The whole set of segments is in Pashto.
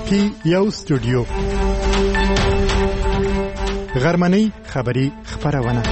کې یو استودیو غرمنۍ خبری خبرونه.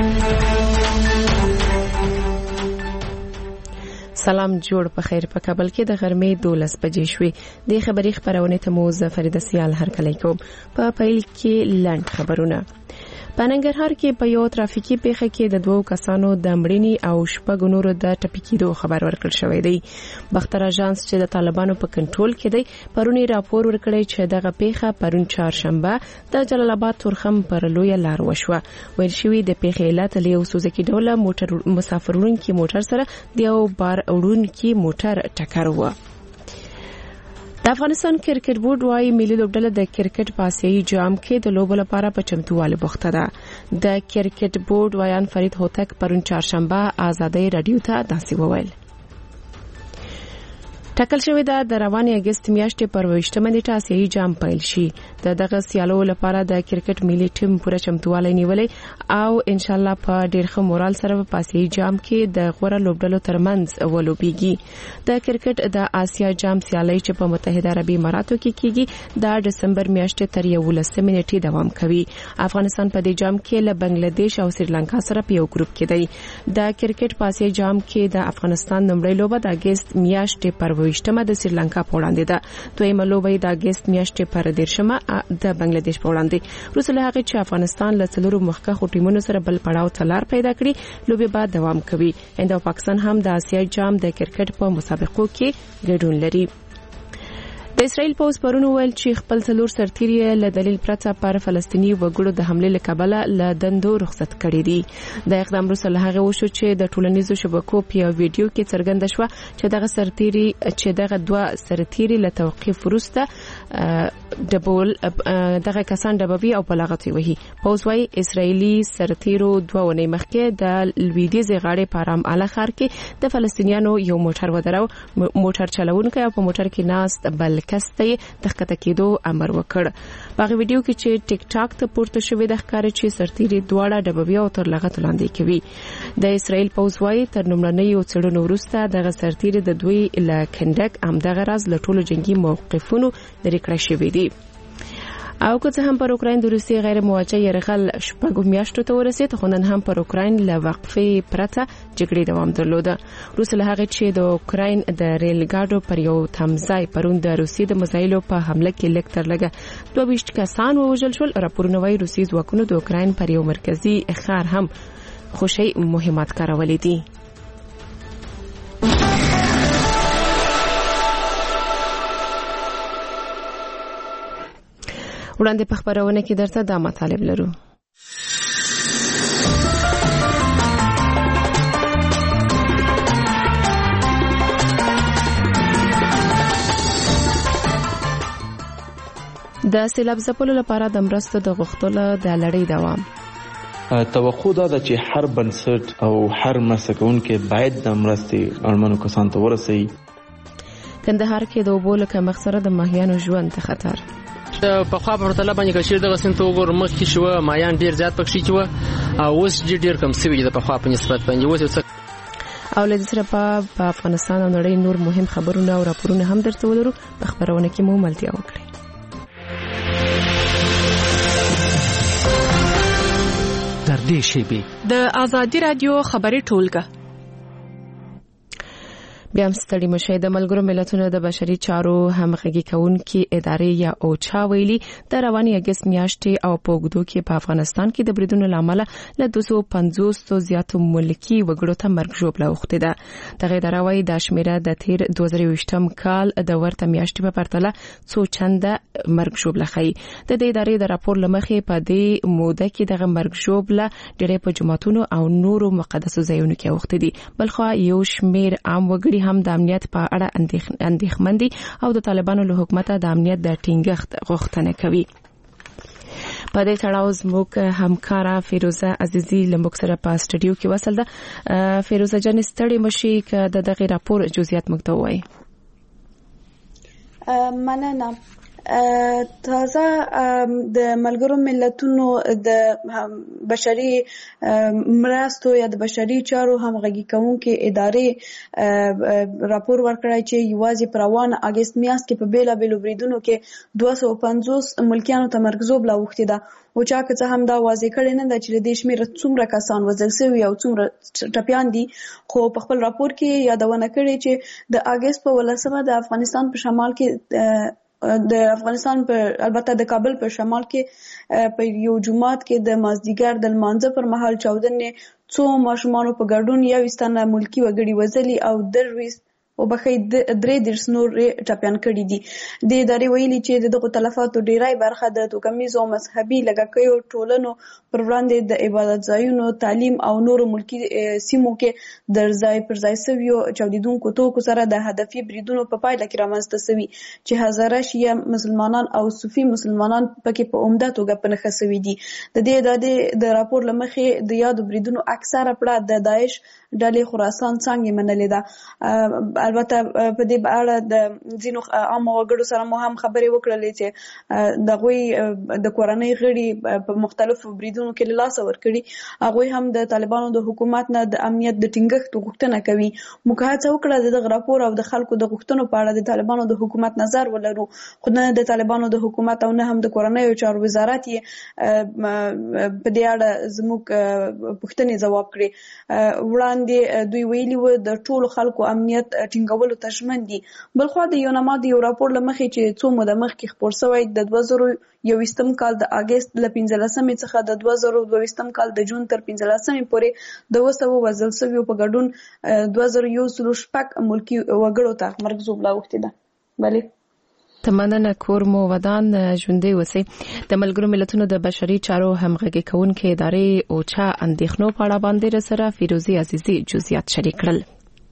سلام جوړ په خیر. په کابل کې د غرمې 12 بجې شوې. د خبری خبرونه ته مو فرید سیال هرکلی کوم. په پیل کې لاند خبرونه. په ننګرهار کې په یو ترافیکي پیښه کې د 2 کسانو د مړینې او شپږ نورو د ټپي کېدو خبر ورکړل شوی دی. بختر اژانس چې د طالبانو په کنټرول کې دی پرونی راپور ورکړی چې دغه پیښه پرون چهارشنبه د جلال آباد تورخم پر لوی لار وشوه. ویل شوی د پیښې علت له یو سوزکي ډوله موټر مسافرونکو موټر سره د یو بار وړونکو موټر ټکر و. د افغانستان کرکټ بورډ وايي ملي لوبډله د کرکټ په آسیایي جام کې د لوبو لپاره په چمتووالي بوخته ده. د کرکټ بورډ وایان فرید هوتک پرون چهارشنبه آزادۍ رادیو ته داسې وویل. ټاکل شوی دا د روانې اگست میاشتې پر 28 نیټه آسیایي جام پیل شي. دغه سیالو لپاره د کرکټ ملي ټیم پوره چمتووالی نیولې او ان شاء الله په ډیر ښه مورال سره په آسیایي جام کې د غوړه لوبډلو ترمنځ ولوبېږي. د کرکټ د آسیا جام سیالي چې په متحده عربي اماراتو کې کیږي د دسمبر میاشتې تر 11 نیټې دوام کوي. افغانستان په دې جام کې له بنگلاديش او سریلانکا سره په یو ګروپ کې دی. د کرکټ په آسیا جام کې د افغانستان لومړی لوبه د اگست میاشتې پر 28 د سریلانکا په وړاندې ده. دویمه لوبه د اگست میاشتې پر 13 د بنگلاديش په وړاندې. وروسته له هغه چې افغانستان له څلورو مخکښو ټیمونو سره بل پړاو ته لار پیدا کړي لوبه بعد دوام کوي. هند او پاکستان هم د آسیا جام د کرکټ په مسابقو کې ګډون لري. د اسرائیل پوز پرون ویل چې خپل څلور سرتیري له دلیل پرته پر فلسطینی وګړو د حمله لکبله له دندو رخصت کړي دي. د اقدام وروسته له هغه وشو چې د ټولنیزو شبکو په ویډیو کې څرګنده شو چې دغه دوه سرتیري له توقيف وروسته دغه کسان ډبوي او بلاغت وهي. پوز وايي اسرائیلی سرتیرو دوه ونې مخکې د لویدیځ غاړې پارام اعلی ښار کې د فلسطینیانو یو موټر ودراو. موټر چلوونکی او په موټر کې ناست بل کسته د ښکته کېدو امر وکړ. په ویډیو کې چې ټیک ټاک ته پورته شوی د ښکارې چې سرتیري دواړه ډبوي او تر لغت لاندې کوي. د اسرائیل پوز وايي تر لومړنیو څېړنو وروسته دغه سرتیري د دوی له کندک همدغه راز له ټولو جنگي موقفونو لرې کړی شوی دی. او که څه هم پر اوکراین د روسي غیر موجه يرغل شپږ میاشتو ته ورسېد خو نن هم پر اوکراین له وقفې پرته جګړې دوام درلوده. روس له هغه چې د اوکراین د ریل ګاډو پر یو تمځای پرون د روسي د مزایلو په حمله کې لیک تر لګه 22 کسان ووژل شول. راپورونه وايي روسي ځواکونو د اوکراین پر یو مرکزی ښار هم خوشي مهمات کارولې دي. وړاندې په خبرونه کې درته دا مطالب لرو. د سیلاب ځپلو لپاره د مرستو د غوښتلو د لړۍ دوام. توقع دا چې هر بنسټ او هر مسکونکو باید د مرستې اړمنو کسانو ته ورسي. کندهار کې د اوبو لکه مخسره د ماهیانو ژوند ته خطر. په خوا په طلب باندې کشیر دغه سنت وګور مخ کې شو مایان ډیر زیات پکې شو او اوس ډیر کم سوي د په خوا په نسبت باندې اوس او له دې سره په افغانستان او نړۍ نور مهم خبرونه او راپورونه هم درته ولرو. په خبرونه کې مو ملتیا وکړي. در دې شیبه د آزادي رادیو خبري ټولګه بیا هم ستړي مشه. د ملګرو ملتونو د بشري چارو همغږي کوونکې ادارې یا اوچا ویلي د روانې اگست میاشتې او په وګړو کې په افغانستان کې د بریدونو لامل له 250 زیاتو ملکی وګړو ته مرګ ژوبله وخته ده. دغه اداره وايي د شمیره د تیر 2020 کال د ورته میاشتې په پرتله څو چنده مرګ ژوبله خي. د دې ادارې د راپور لمخې په دې موده کې دغه مرګ ژوبله ډېر په جماعتونو او نورو مقدسو ځایونو کې وخته دي. بلخو یو شمیر عام وګړي هم د امنیت په اړه اندېښمن دي او د طالبانو له حکومت د امنیت د ټینګښت غوښتنه کوي. په دې تړاو زموږ همکارا فیروزه عزیزی لمبک سره په سټډیو کې وصل ده. فیروزه جان ستړي مشي ک دغه راپور جزئیات مکتوب وای. مننه. تازه د ملګرو ملتونو د بشري مرستو یا د بشري چارو همغږي کوونکې ادارې راپور ورکړی چې یوازې پر روان اگست میاشت کې په بیلابیلو بریدونو کې 250 ملکیانو تمرکزوب لا وختي ده او چا که څه هم دا واضح کړی نه ده چې د دې شمېر څومره کسان وژل شوي او څومره ټپیان دي خو په خپل راپور کې یادونه کړې چې د اگست په 18 د افغانستان په شمال کې د افغانستان په البته د کابل په شمال کې په یو جمعات کې د مازدیګر د لمانځه پر مهال چاودنې څو ماشومان په ګډون یو استانه ملکی وګړي وزلي او درويس او بخې درې درس نور ټاپیان کړي دي د ادارې ویلي چې دغه تلفاتو ډیرای برخه د توکمیز او مذهبي لګکیو ټولنو پر وړاندې د عبادت ځایونو تعلیم او نور ملکی سیمو کې د ځای پر ځای سویو چاودیدونکو توکو سره د هدفي بریدونو په پایله کې رامنځته شوي چې هزاره شیعه مسلمانان او صوفي مسلمانان پکې په عمده توګه په نښه شوي دي د دې ادارې د راپور لمخې د یادو بریدونو اکثره پړه د داعش ډلې خراسان څنګه منلې ده البته په دې اړه د ځینو عام وګړو سره مو هم خبرې وکړلې چې دغوی د کورنۍ غړي په مختلفو بریدونو کې لاس ورکړي هغه هم د طالبانو د حکومت نه د امنیت د ټینګښت غوښتنه کوي موږ هڅه وکړه د راپور او د خلکو د غوښتنو په اړه د طالبانو د حکومت نظر ولرو خو نه د طالبانو د حکومت او نه هم د کورنۍ چارو وزارت په دې اړه زموږ پوښتنې ځواب کړي وړاندې دوی ویلي و د ټولو خلکو امنیت ټینګولو ته ژمن دي بلخو د یوناما د یو راپور لمخې چې څو موده مخکې خپور شوی د 2021 کال د اگست ل 15 څخه د 2022 کال د جون تر 15 پورې د 200 وژل شویو په ګډون 2016 ملکی وګړو ته مرګ لا وختي ده بله تمننه کور مو ودان ژوندۍ وسی د ملګرو ملتونو د بشري چارو همغږي کوونکې ادارې او چا اندېښنو په اړه باندې سره فیروزي عزیزي جزئیات شریک کړل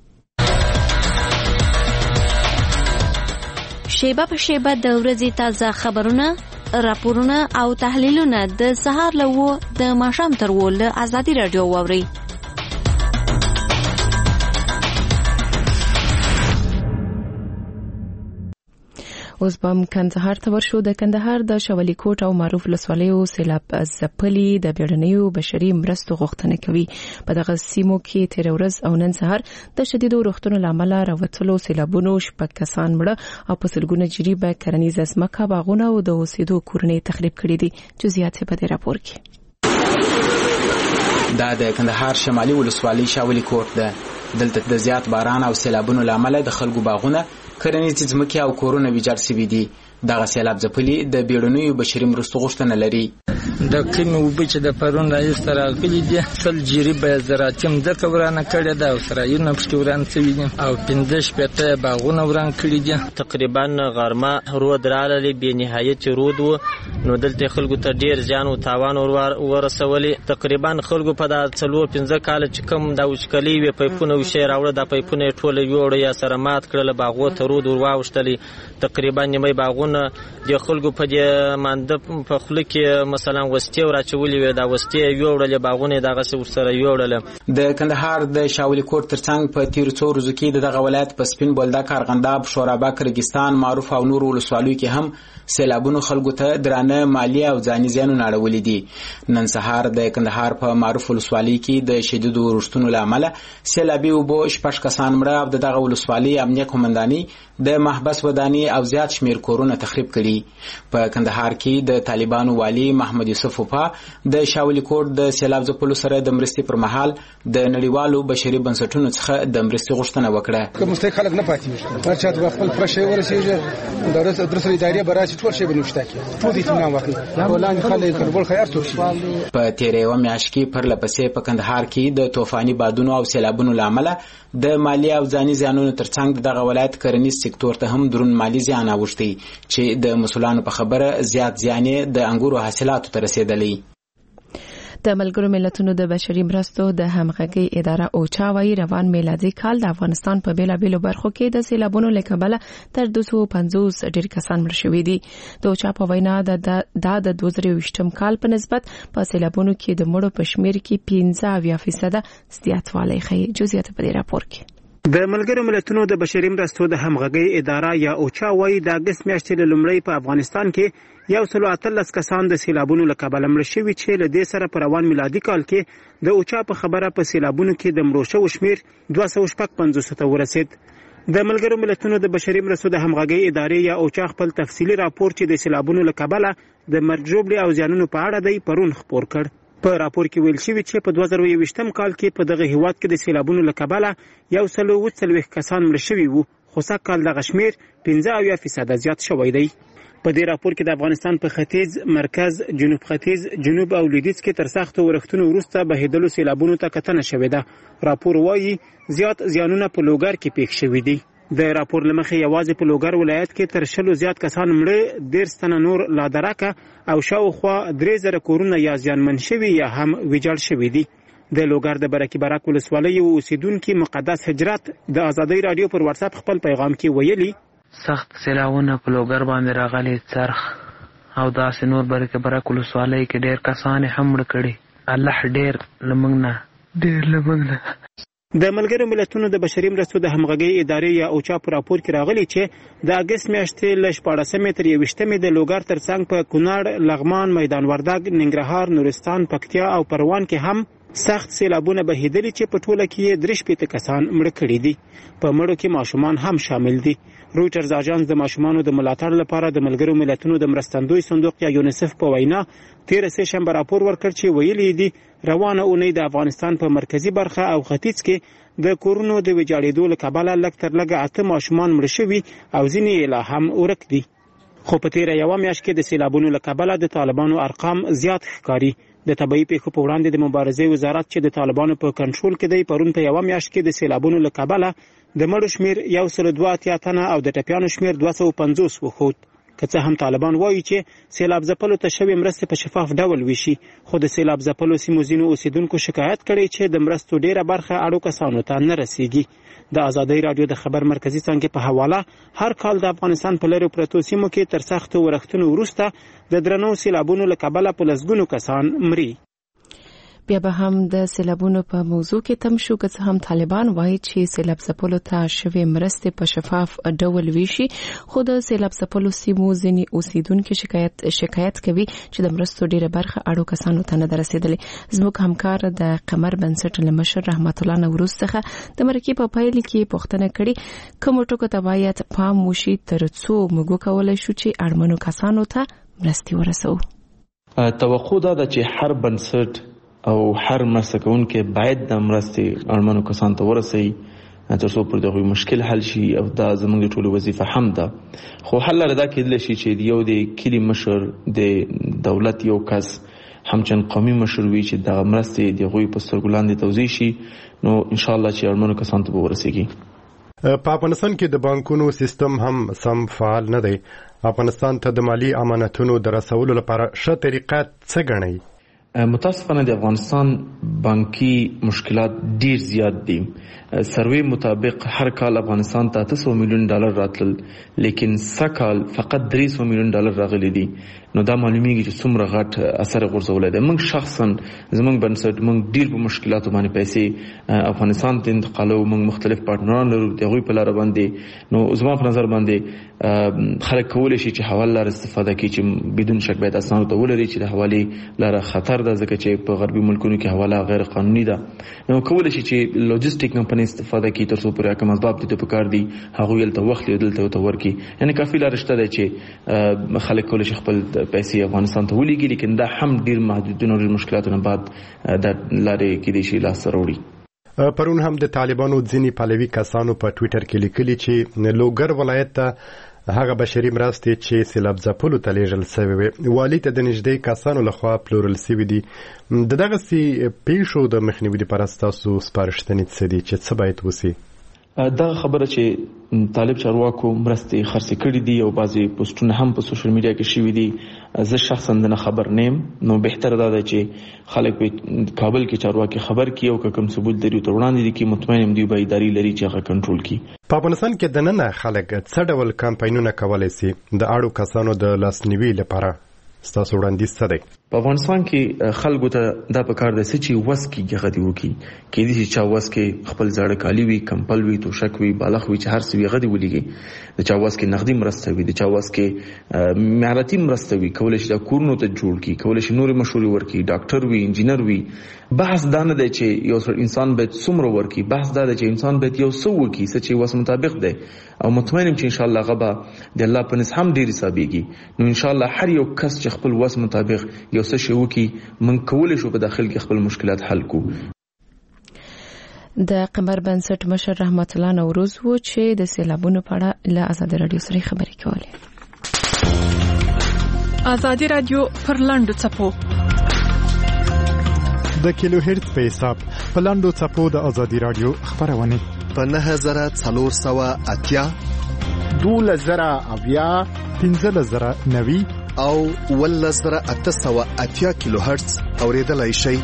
شیبه په شیبه د ورځې تازه خبرونه راپورونه او تحلیلونه د سهار له د ماښام تر ول ازادي رادیو واوري اوس بم کندهار ته ورشو د کندهار د شولي کوټ او معروف لسوالیو سیلاب زپلي د بیړنیو بشري مرستو غوښتنه کوي په دغه سیمو کې تیر ورځ او نن سهار د شدیدو روغتونو لامل راوتلو سیلابونو شپږ کسان مړه او په سلګونه جریبه کرنیزه ځمکه باغونه او د اوسېدو کورنۍ تخریب کړي دي جزئیات په دې راپور کې دا د کندهار شمالي ولسوالۍ شولي کوټ ده دلته د زیات باران او سیلابونو لامل د خلکو باغونه کرنیزه ځمکې او کورونه ویجاړ شوي دي دغه سیلاب ځپلي د بیړنیو بشري مرستو غوښتنه لري د کمې اوبه چې د پرون راهیسته راغلي دي 100 جریبه زراعتي مځکه ورانه کړې ده او سرایونه پکې وران شوي دي او 15 باغونه وران کړي دي تقریبا غرمه رود راغلی بې نهایت رود و نو دلته خلکو ته ډیر زیان او تاوان ورسولي تقریبا خلکو په د 4-15 کال چې کوم د وشکلي وي پایپونه وشي راوړه د پایپونه ټوله یوړ یا سره مات کړل باغو ته رود ورواوشتلی تقریبا نیمه باغونه د خلکو په دې مانده په خله کې مثلا وستي او راچولې وي دا وستي یوړل باغونه دغه سره یوړل د کندهار د شاولي کوټ ترڅنګ په تیر څو ورځو کې دغه ولایت په سپین بولدک ارغنداب شورابک ریګستان معروف او نور ولسوالیو کې هم سیلابونو خلکو ته درانه مالی او ځاني زیانونه اړولې دي نن سهار د کندهار په معروف ولسوالۍ کې د شدیدو ورښتونو لامل سیلابي وبو شپږ کسان مړه او دغه ولسوالۍ امنیه قومنداني د محبس وداني او زیات شمیر کورونه تخریب کړي په کندهار کې د طالبانو والی محمد یوسف وفا د شاولي کوټ د سیلاب ځپلو سره د مرستې پر مهال د نړیوالو بشري بنسټونو څخه د مرستې غوښتنه وکړه کوم مستحق خلک نه پاتې هر چاته خپل پرشه ورسېږي د درس ادارې براشي ټول شی بنوښته کې ټول اطمینان واخلي ولان خلک کړبل خیر تو شي په تیرې و میاشت کې پر لپسې په کندهار کې د طوفاني بادونو او سیلابونو لامل د مالی او ځاني زیانونو ترڅنګ دغه ولایت کرنیز سکتور ته هم درون مالی زیان اوښتی چې د مسولانو په خبره زیات زیان د انګورو حاصلاتو ته رسیدلی د ملګرو ملتونو د بشري مرستو د همغږي اداره اوچا وايي روان میلادي کال د افغانستان په بیلابیلو برخو کې د سیلابونو لکبله تر 250 ډیر کسان مړ شوي دي د اوچا په وینا د 2020 کال په نسبت په سیلابونو کې د مړو په شمیر کې 15% زیاتوالی ښیي جزئیات په دې راپور کې د ملګرو ملتونو د بشري مرستو د همغږۍ اداره یا اوچا وايي د اګست میاشتې له لومړۍ په افغانستان کې 113 کسان د سیلابونو له کبله مړه شوي چې له دې سره په روان میلادي کال کې د اوچا په خبره په سیلابونو کې د مړو شوو شمېر 255 ته ورسید. د ملګرو ملتونو د بشري مرستو د همغږۍ ادارې یا اوچا خپل تفصیلي راپور چې د سیلابونو له کبله د مرګ ژوبلې او زیانونو په اړه دی پرون خپور کړ. په راپور کې ویل شوي چې په 2021 کال کې په دغه هیواد کې د سیلابونو له کبله 140 کسان مړه شوي وو، خو سږ کال دغه شمېر 15% زیات شوی دی. په دې راپور کې د افغانستان په ختیځ، مرکز، جنوب ختیځ، جنوب او لویدیځ کې تر سختو ورښتونو وروسته بهېدلو سیلابونو ته کتنه شوې ده. راپور وایي زیات زیانونه په لوګر کې پیښ شوي دي. د راپور له مخې یوازې په لوګر ولایت کې تر 100 زیات کسان مړه، 13 تنه نور لا درکه او شاوخوا 3000 کورونه یا زیانمن شوي یا هم ویجاړ شوي دي. د لوګر د برکي برک ولسوالۍ اوسیدونکي مقدس هجرت د ازادۍ رادیو پر واتس اپ خپل پیغام کې ویلي سخت سیلاونه په لوګر باندې راغلي څرخ او داسې نور برکي برک ولسوالۍ کې ډېر کسان هم مړه کړي. الله ډېر لمنګ نه د ملګرو ملتونو د بشري مرستو د همغږۍ ادارې یا اوچا په راپور کې راغلي چې د اګست میاشتې له 14 تر 21 د لوګر ترڅنګ په کونړ، لغمان، میدان وردګ، ننګرهار، نورستان، پکتیا او پروان کې هم سخت سیلابونه بهېدلي چې په ټوله کې 63 کسان مړه کړي دي. په مړو کې ماشومان هم شامل دي. رویټرز اژانس د ماشومانو د ملاتړ لپاره د ملګرو ملتونو د مرستندوی صندوق یا یونیسف په وینا 13 شنبه راپور ورکړ چې ویلي دي روانه اونۍ د افغانستان په مرکزی برخه او ختیځ کې د کورونو د ویجاړېدو له کبله لږ تر لږه 8 ماشومان مړه شوي او ځینې یې لا هم ورک دي. خو په تیره یوه میاشت کې د سیلابونو له کبله د طالبانو ارقام زیات ښکاري. د طبیعي پیښو په وړاندې د مبارزې وزارت چې د طالبانو په کنټرول کې دی پرون په یوه میاشت کې د سیلابونو له کبله د مړو شمېر 182 تنه او د ټپیانو شمېر 250 وښود. که څه هم طالبان وایي چې سیلاب ځپلو ته شوې مرستې په شفاف ډول ویشي، خو د سیلاب ځپلو سیمو ځینو اوسیدونکو شکایت کړی چې د مرستو ډیره برخه اړو کسانو ته نه رسیږي. د ازادۍ رادیو د خبر مرکزی څانګې په حواله هر کال د افغانستان په لرې پرتو سیمو کې تر سختو ورښتونو وروسته د درنو سیلابونو له کبله په لسګونو کسان مري. بیا به هم د سیلابونو په موضوع کې تم شو که هم طالبان وایي چې سیلاب ځپلو ته شوې مرستې په شفاف ډول ویشي، خو د سیلاب ځپلو سیمو ځینې اوسیدونکي شکایت کوي چې د مرستو ډیره برخه اړو کسانو ته نه رسیدلې. زموږ همکار د قمر بنسټ له مشر رحمت الله نوروز څخه د مرکې په پیل کې پوښتنه کړې کوم ټکو ته باید پام وشي تر څو موږ کولای شو چې اړمنو کسانو ته مرستې ورسوو. توقع دا ده چې هر بنسټ او هر مرسته کوونکی باید د مرستې اړمنو کسانو ته ورسوي تر څو پر دغه مشکل حل شي او دا زموږ ټولو وظیفه هم ده. خو حل لري دا کېدلی شي چې یو د کلي مشر د دولت یو کس همچن قومي مشر وي چې د مرستې د هغوی په سترګو لاندې توزیع شي، نو انشاءالله چې اړمنو کسانو ته به ورسیږي. په افغانستان کې د بانکونو سیستم هم سم فعال نه دی. افغانستان ته د مالی امانتونو د رسولو لپاره ښه طریقه څه ګڼئ؟ متاسفانه د افغانستان بانکي مشکلات ډیر زیات دي. سروې مطابق هر کال افغانستان ته 800 میلیون ډالر راتلل، لیکن سکال فقط 300 میلیون ډالر راغلي دي. نو دا معلومیږي چې څومره غټ اثر غورځولی دی. موږ شخصا زموږ بنسټ موږ ډیر په مشکلاتو باندې پیسې افغانستان ته انتقالو. موږ مختلف پارتنران لرو د هغوی په لاره باندې. نو زما په نظر باندې خلک کولی شي چې حواله لاره استفاده کړي چې بدون شک باید اسنادو ته ولري چې د حوالې لاره خطر ده، ځکه چې په غربي ملکونو کې حواله غیر قانوني ده. نو کولی شي چې لوجستیک کمپنۍ استفاده کړي تر څو پورې کوم اسباب دي په کار دي هغوی هلته وخت دلته ته ورکړي. یعنې کافي لاره شته ده چې خلک کولی شي خپل پیسې افغانستان ته ولیږي، لیکن دا هم ډیر محدودونه او ډیر مشکلاتونه بعد د لارې کېدای شي لاسته راوړي. پرون هم د طالبانو ځینې پهلوي کسانو په ټویټر کې لیکلي چې لوګر ولایت ته هغه بشري مرستې چې سیلاب ځپلو ته لیږل سوې وې والي ته د نږدې کسانو لخوا پلورل سوي دي. د دغسې پیښو د مخنیوي لپاره ستاسو سپارښتنې څه دي چې څه باید وسي؟ دغه خبره چې طالب چارواکو مرستې خرڅې کړي دي او بعضې پوسټونه هم په سوشل میډیا کې شوي دي، زه شخصا دنه خبر نیم. نو بهتره دا ده چې خلک په کابل کې چارواکي خبر کړي او که کوم ثبوت لري ورته وړاندې دي کړي، مطمئن یم دوی به ادارې لري چې هغه کنټرول کړي. په افغانستان کې دننه خلک څه ډول کمپاینونه کولی سي د اړو کسانو د لاسنیوي لپاره؟ ستاسو وړاندیز څه دی؟ په افغانستان کې خلکو ته دا پکار دی چې وس کې غدي وکي کې دي چې چا وس کې خپل ځړ کالی وي کمپل وي توشک وي بالغ وي چې هر څه وي غدي ولېږي د چا وس کې نقدي مرسته وي د چا وس کې معیارتي مرسته وي کولای شي د کورونو ته جوړ کی کولای شي نور مشورې ورکي ډاکټر وي انجینر وي بحث دا نه دی چې یو انسان باید څومره ورکي بحث دا دی چې انسان باید یو څه وکي چې وس مطابق دی او مطمئنم چې ان شاء الله غبا د الله په نس هم ډیر حسابيږي نو ان شاء الله هر یو کس چې خپل وس مطابق یو څه شی وکي من کولای شو په داخل کې خپل مشکلات حل کو. د قمر بنسټ مشر رحمت الله نوروز و چې د سیلابونو په اړه له آزاد رادیو سره خبرې کولې. آزاد رادیو پر لاندو چپو د کیلو هرتز په حساب په لاندو چپو د آزاد رادیو خبرونه په 9480 12000 15090 او 11880 کیلو هرتز اوریدلای شي.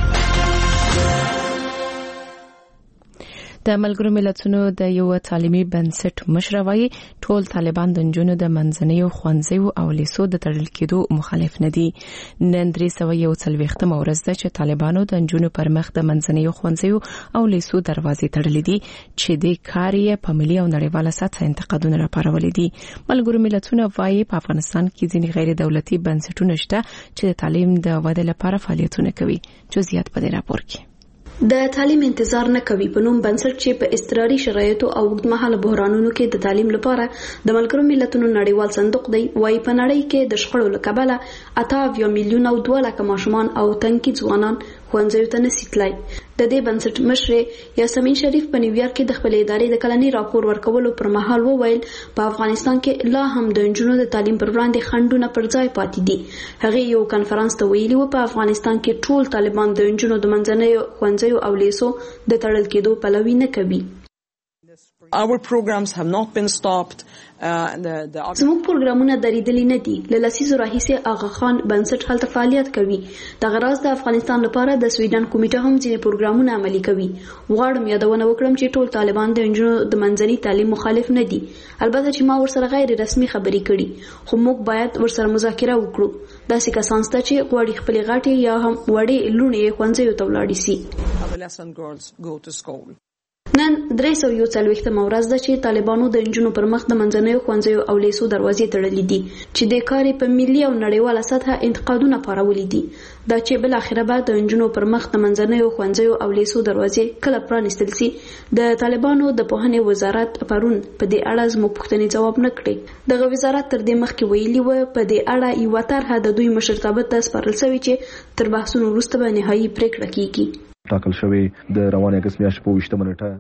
د ملګرو ملتونو د یو تعلیمي بنسټ مشر وايي ټول طالبان د نجونو د منځنیو ښوونځیو او لیسو د تړل کېدو مخالف نه دي. نن 341 ورځ ده چې طالبانو د نجونو پر مخ د منځنیو ښوونځیو او لیسو دروازې تړلې دي چې د کار یې په ملي او نړیواله سطح انتقادونه راپارولې دي. ملګرو ملتونو وايي په افغانستان کې ځینې غیر دولتي بنسټونه شته چې د تعلیم د وده لپاره فعالیتونه کوي. جزئیات په دې راپور کې د تعلیم انتظار نه کوي په نوم بنسټ چې په اضطراري شرایطو او اوږدمهاله بحرانونو کې د تعلیم لپاره د ملګرو ملتونو نړیوال صندوق دی وايي په نړۍ کې د شخړو له کبله 8 میلیون او 2 لک ماشومان او تنکي ځوانان ښوونځیو ته نشي تلای. د دې بنسټ مشر یاسمین شریف په نیویارک کې د خپل ادارې د کلني راپور ورکولو پر مهال وویل په افغانستان کې لا هم د نجونو د تعلیم پر وړاندې خنډونه پر ځای پاتې دي. هغه یو کانفرنس ته ویلي و په افغانستان کې ټول طالبان د نجونو د منځنیو ښوونځیو او لیسو د تړل کېدو پلوي نه کوي. Our programs have not been stopped. زموږ پروګرامونه درېدلي نه دي. له لسیزو راهیسې آغا خان بنسټ هلته فعالیت کوي. د غراض د افغانستان لپاره د سویډن کمیټه هم ځینې پروګرامونه عملي کوي. غواړم یادونه وکړم چې ټول طالبان د نجونو د منځني تعلیم مخالف نه دي. البته چې ما ورسره غیر رسمي خبرې کړي خو موږ باید ورسره مذاکره وکړو. داسې کسان شته چې غواړي خپل غاټي یا هم وړې لوڼې ښوونځیو ته ولاړې سي. نن 341 ورځ ده چې طالبانو د نجونو پر مخ د منځنیو ښوونځیو او لیسو دروازې تړلې دي چې د کار په ملي او نړیواله سطح انتقادونه پارولې دي. دا چې بل اخره بعد د نجونو پر مخ د منځنیو ښوونځیو او لیسو دروازې کله پرانیستل سي د طالبانو د پوهنې وزارت پرون په دې اړه زموږ پوښتنې جواب نه کړي. دغه وزارت تر دې مخکې ویلي و په دې اړه یو طرحه د دوی مشرتابه ته سپارل شوې چې تر بحثونو وروسته به نهایي پریکړه کیږي. ټاکل شوی د روانې اگست میاشتې په 20 نیټه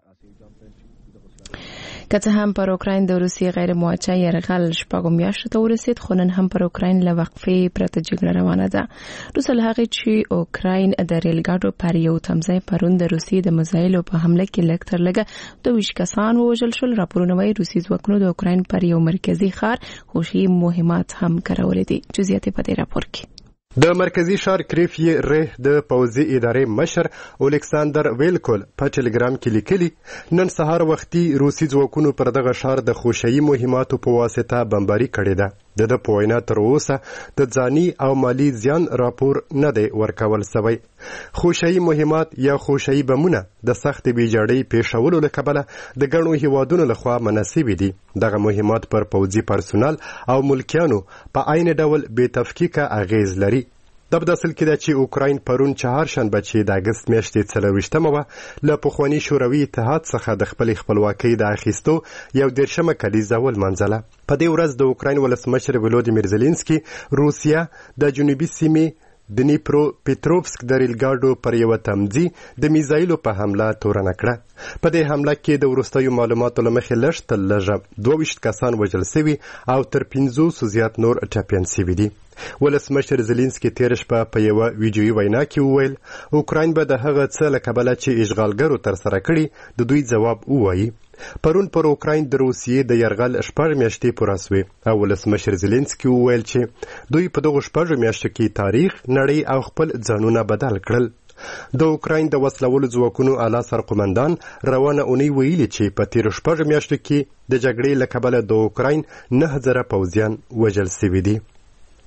که څه هم پر اوکراین د روسیې غیر موچه یرغل شپږم میاشت ته ورسید خو نن هم پر اوکراین له وقفې پرته جګړه روانه ده. روسل هغه چې اوکراین د ریل ګاډو پر یو تمځای پرون د روسیې د میزایلو په حمله کې لږ تر لږه 22 کسان ووژل شول. راپورونه وايي روسي ځواکونو د اوکراین پر یو مرکزی ښار خوشي مهمات هم کړولې دي. جزئیات په دې راپور کې د مرکزی ښار کریف یې ره د پوځي ادارې مشر الیکساندر ویلکول په ټلګرام کې لیکلي نن سهار وختي روسي ځواکونو پر دغه ښار د خوشي مهماتو په واسطه بمباري کړې ده. د په وینا تر اوسه د ځاني او مالی زیان راپور نه دی ورکول شوی. خوشي مهمات یا خوشي بمونه د سخت بیجاړۍ پیښولو له کبله د ګڼو هیوادونو لخوا مناسب دي. دغه مهمات پر پوځي پرسونل او ملکیانو په عین ډول بې تفکیکه اغیز لري. د بداسل کې د چې اوکراین پرون چهارشنبه چې د اگست میاشتې 24مه وه له پخواني شوروي اتحاد څخه د خپل خپلواکۍ د اخیستو یو 10مه کلیزه ولمانځله. په دې ورځ د اوکراین ولسمشر ولودیمیر زيلنسکي روسیا د جنوبي سیمې دنیپرو پیټروفسک د ریل ګاډو پر یو تمځي د میزایلو په حمله تورنه کړه. په دې حمله کې د وروستیو معلوماتو له مخې لږ تر لږه 22 کسان وژل شوي او تر 500 زیات نور ټپیان شوي دي. ولسمشر زيلنسکي تیر شپه په یو ویډیویي وینا کې وویل اوکراین به د هغه څه له کبله چې اشغالګرو تر سره کړي د دوی ځواب ووایي. پرون پر اوکراین د روسیې د یرغل 6 میاشتې پوره سوې او ولسمشر زيلنسکي وویل چې دوی په دغه 6 میاشتو کې تاریخ نړۍ او خپل ځانونه بدل کړل. د اوکراین د وسلوالو ځواکونو اعلی سرقومندان روانه اونۍ ویلي چې په تیر 6 میاشتو کې د جګړې له کبله د اوکراین 9000 پوځیان وژل شوي دي.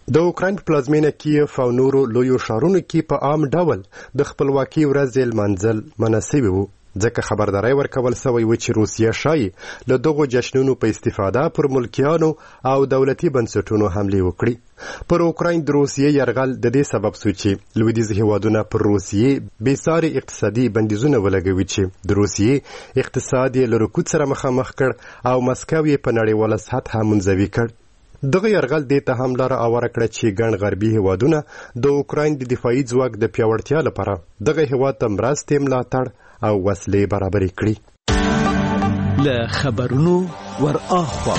د اوکراین په پلازمینه کیف او نورو لویو ښارونو کې په عام ډول د خپلواکۍ ورځې لمانځل منع سوي وو، ځکه خبرداری ورکول سوی و چې روسیه ښایي له دغو جشنونو په استفاده پر ملکیانو او دولتي بنسټونو حملې وکړي. پر اوکراین د روسیې یرغل د دې سبب سو چې لویدیځ هیوادونه پر روسیې بېساري اقتصادي بندیزونه ولګوي چې د روسیې اقتصاد یې له رکود سره مخامخ کړ او مسکو یې په نړیواله سطحه منزوي کړ. دغه یرغل دې ته هم لاره اوره کړه چې ګڼ غربي هیوادونه د اوکراین د دفاعي ځواک د پیاوړتیا لپاره دغه هیواد ته مرستې ملاتړ او وسلې برابرې کړي. له خبرونو ور اخوا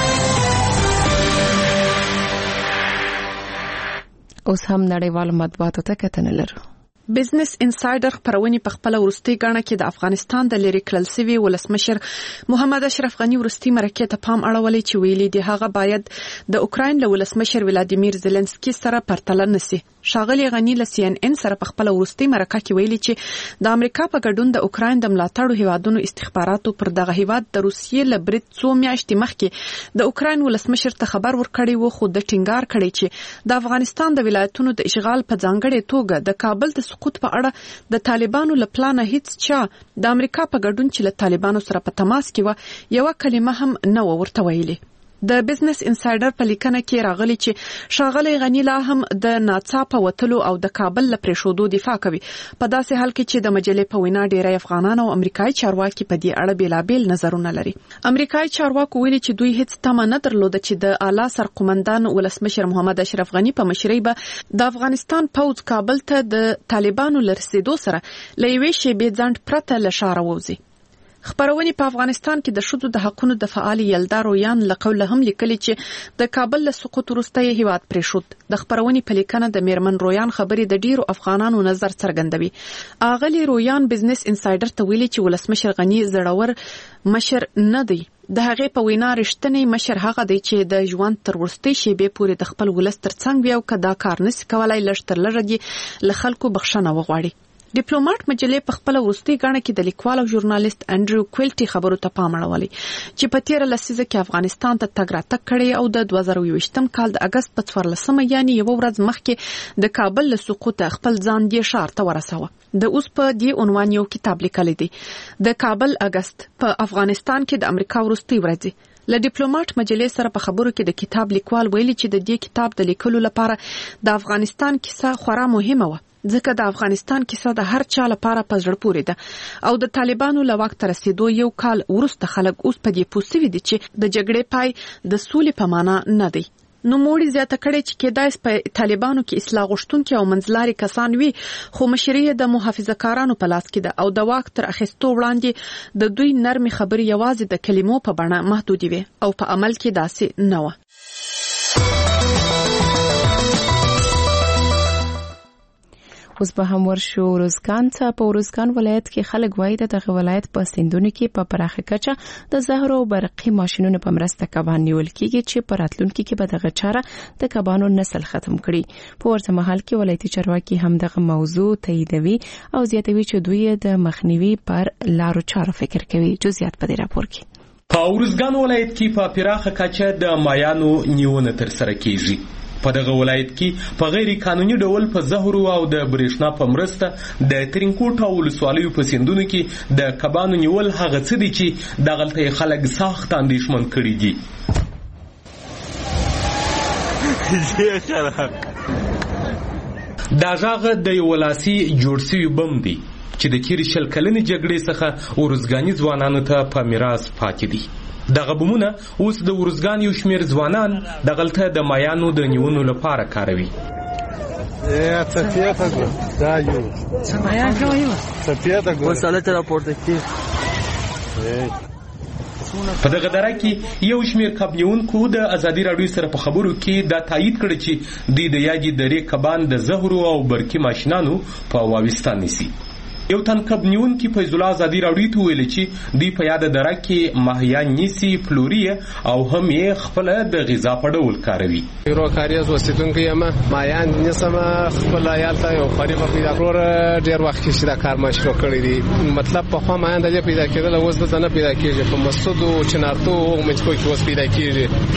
اوس هم نړیوال مطبوعاتو ته کتنه لرو. بزنس انسایډر خبرونه په خپل ورستي غاڼه کې د افغانستان د لری کړل سوي ولسمشر محمد اشرف غنی ورستي مرکه ته پام اړولې چې ویلي دی هغه باید د اوکراین له ولسمشر ولادیمیر زيلنسکي سره پرتله نسی. شاغلی غنی له سی ان ان سره په خپل ورستي مرکه کې ویلي چې د امریکا په ګډون د اوکراین د ملاتړو هیوادونو استخباراتو پر دغه هیواد د روسیې له برید څو میاشتې مخکې د اوکراین ولسمشر ته خبر ورکړی و، خو د ټینګار کړی چې د افغانستان د ولایتونو د اشغال په ځانګړې توګه د کابل د سقوط په اړه د طالبانو له پلانه هیڅ چا د امریکا په ګډون چې له طالبانو سره په تماس کې و یو کلمه هم نه ورته ویلي. د بزنس انسایډر په لیکنه کې راغلی چې شاغلی غنی لا هم د ناڅاپه وتلو او د کابل له پریښودو دفاع کوي، په داسې حال کې چې د مجلې په وینا ډیری افغانان او امریکایي چارواکي په دې اړه بیلابیل نظرونه لري. امریکایي چارواکو ویلي چې دوی هیڅ تمه نه درلوده چې د اعلی سرقومندان ولسمشر محمد اشرف غنی په مشرۍ به د افغانستان پوځ کابل ته د طالبانو لرسېدو سره له یوې شېبې ځنډ پرته له ښاره ووځي. خبرونه په افغانستان کې د شذو د حقونو د فعال یلدا رویان لقوله هم لیکلي چې د کابل له سقوط وروسته هیواد پریښود. د خبرونه په لیکنه د میرمن رویان خبرې د ډیرو افغانانو نظر څرګندوي. اغلی رویان بزنس انسایډر ته ویلي چې ولسمشر غنی زړور مشر نه دی. د هغې په وینا رښتینی مشر هغه دی چې د ژوند تر وروستۍ شېبې پورې د خپل ولس ترڅنګ وي او که دا کار نشي کولای لږ تر لږه دې له خلکو بخښنه وغواړي. ډیپلوماټ مجلې په خپل ورستي غاڼه کې د لیکوال او ژورنالیست انډریو کویلټي خبرو ته پام اړولی چې په تیر لسیزه کې افغانستان ته تګ راتګ کړی او د 2023م کال د اگست په 14 یعنی یو ورځ مخکې د کابل له سقوط خپل ځان دی شهر ته ورساوه. د اوس په دې عنوان یو کتاب لیکلی دی، د کابل اگست په افغانستان کې د امریکا ورستي ورځ. له ډیپلوماټ مجلې سره په خبرو کې د کتاب لیکوال ویلي چې د دې کتاب د لیکلو لپاره د افغانستان کیسه خورا مهمه و، ځکه د افغانستان کیسه د هر چا لپاره په زړه پورې ده او د طالبانو له واک ته رسیدو یو کال وروسته خلک اوس په دې پوه سوي دي چې د جګړې پای د سولې په معنا نه دی. نو موړي زیاته کړي چې کېدای په طالبانو کې اصلاح غوښتونکي او منځلاري کسان وي، خو مشري د محافظه‌کارانو په لاس کې ده او د واک تر اخیستو وړاندې د دوی نرمي خبرې یوازې د کلمو په بڼه محدودې وي او په عمل کې داسې نه و. اوس به هم ورشو روزګان ته. په روزګان ولایت کې خلک وایي دغه ولایت په سیندونو کې په پراخه کچه د زهرو او برقي ماشینونو په مرسته کبان نیول کیږي چې په راتلونکي کې به دغه چاره د کبانو نسل ختم کړي. په ورته مهال کې ولایتي چارواکي هم دغه موضوع تاییدوي او زیاتوي چې دوی د مخنیوي پر لارو چارو فکر کوي. جزئیات په دې راپور کې. په روزګان ولایت کې په پراخه کچه د مایانو نیونه تر سره کیږي. په دغه ولایت کې په غیر قانوني ډول په زهرو او د برېښنا په مرسته د ترینکوټ او ولسوالیو په سیندونو کې د کبانو نیول هغه څه دي چې دغلته خلک سخت اندېښمن کړي دي. دا غږ د یو لاسي جوړ شوي بم دی چې د تېرې شل کلنې جګړې څخه ورزګاني ځوانانو ته په میراث پاتې دي. دغه بمونه اوس د ورزګان یو شمیر ځوانان دغلته د مایانو د نیونو لپاره کاروي. په دغه دره کې یو شمیر کب نیونکو د ازادي راډیو سره په خبرو کې دا تایید کړی چې دوی د یادې درې کبان د زهرو او برقي ماشینانو په واویستان نیسي. یو تن کب نیونکي فیض الله ازادي راډیو ته ویل چې دوی په یاد دره کې ماهیان نیسي، فلوري او هم یې خپل د غذا په ډول کاروي. یو کاریز وسیدونکو یم ماهیان نیسم خپل عیال ته یو خاري په پیدا کول ډیر وخت کې دا کار ما شروع کړی دی. مطلب په خوا ماهیان د پیدا کېدل اوس د نه پیدا کېږي، په مسعود او چنارتو او مچکو کې اوس پیدا کېږي.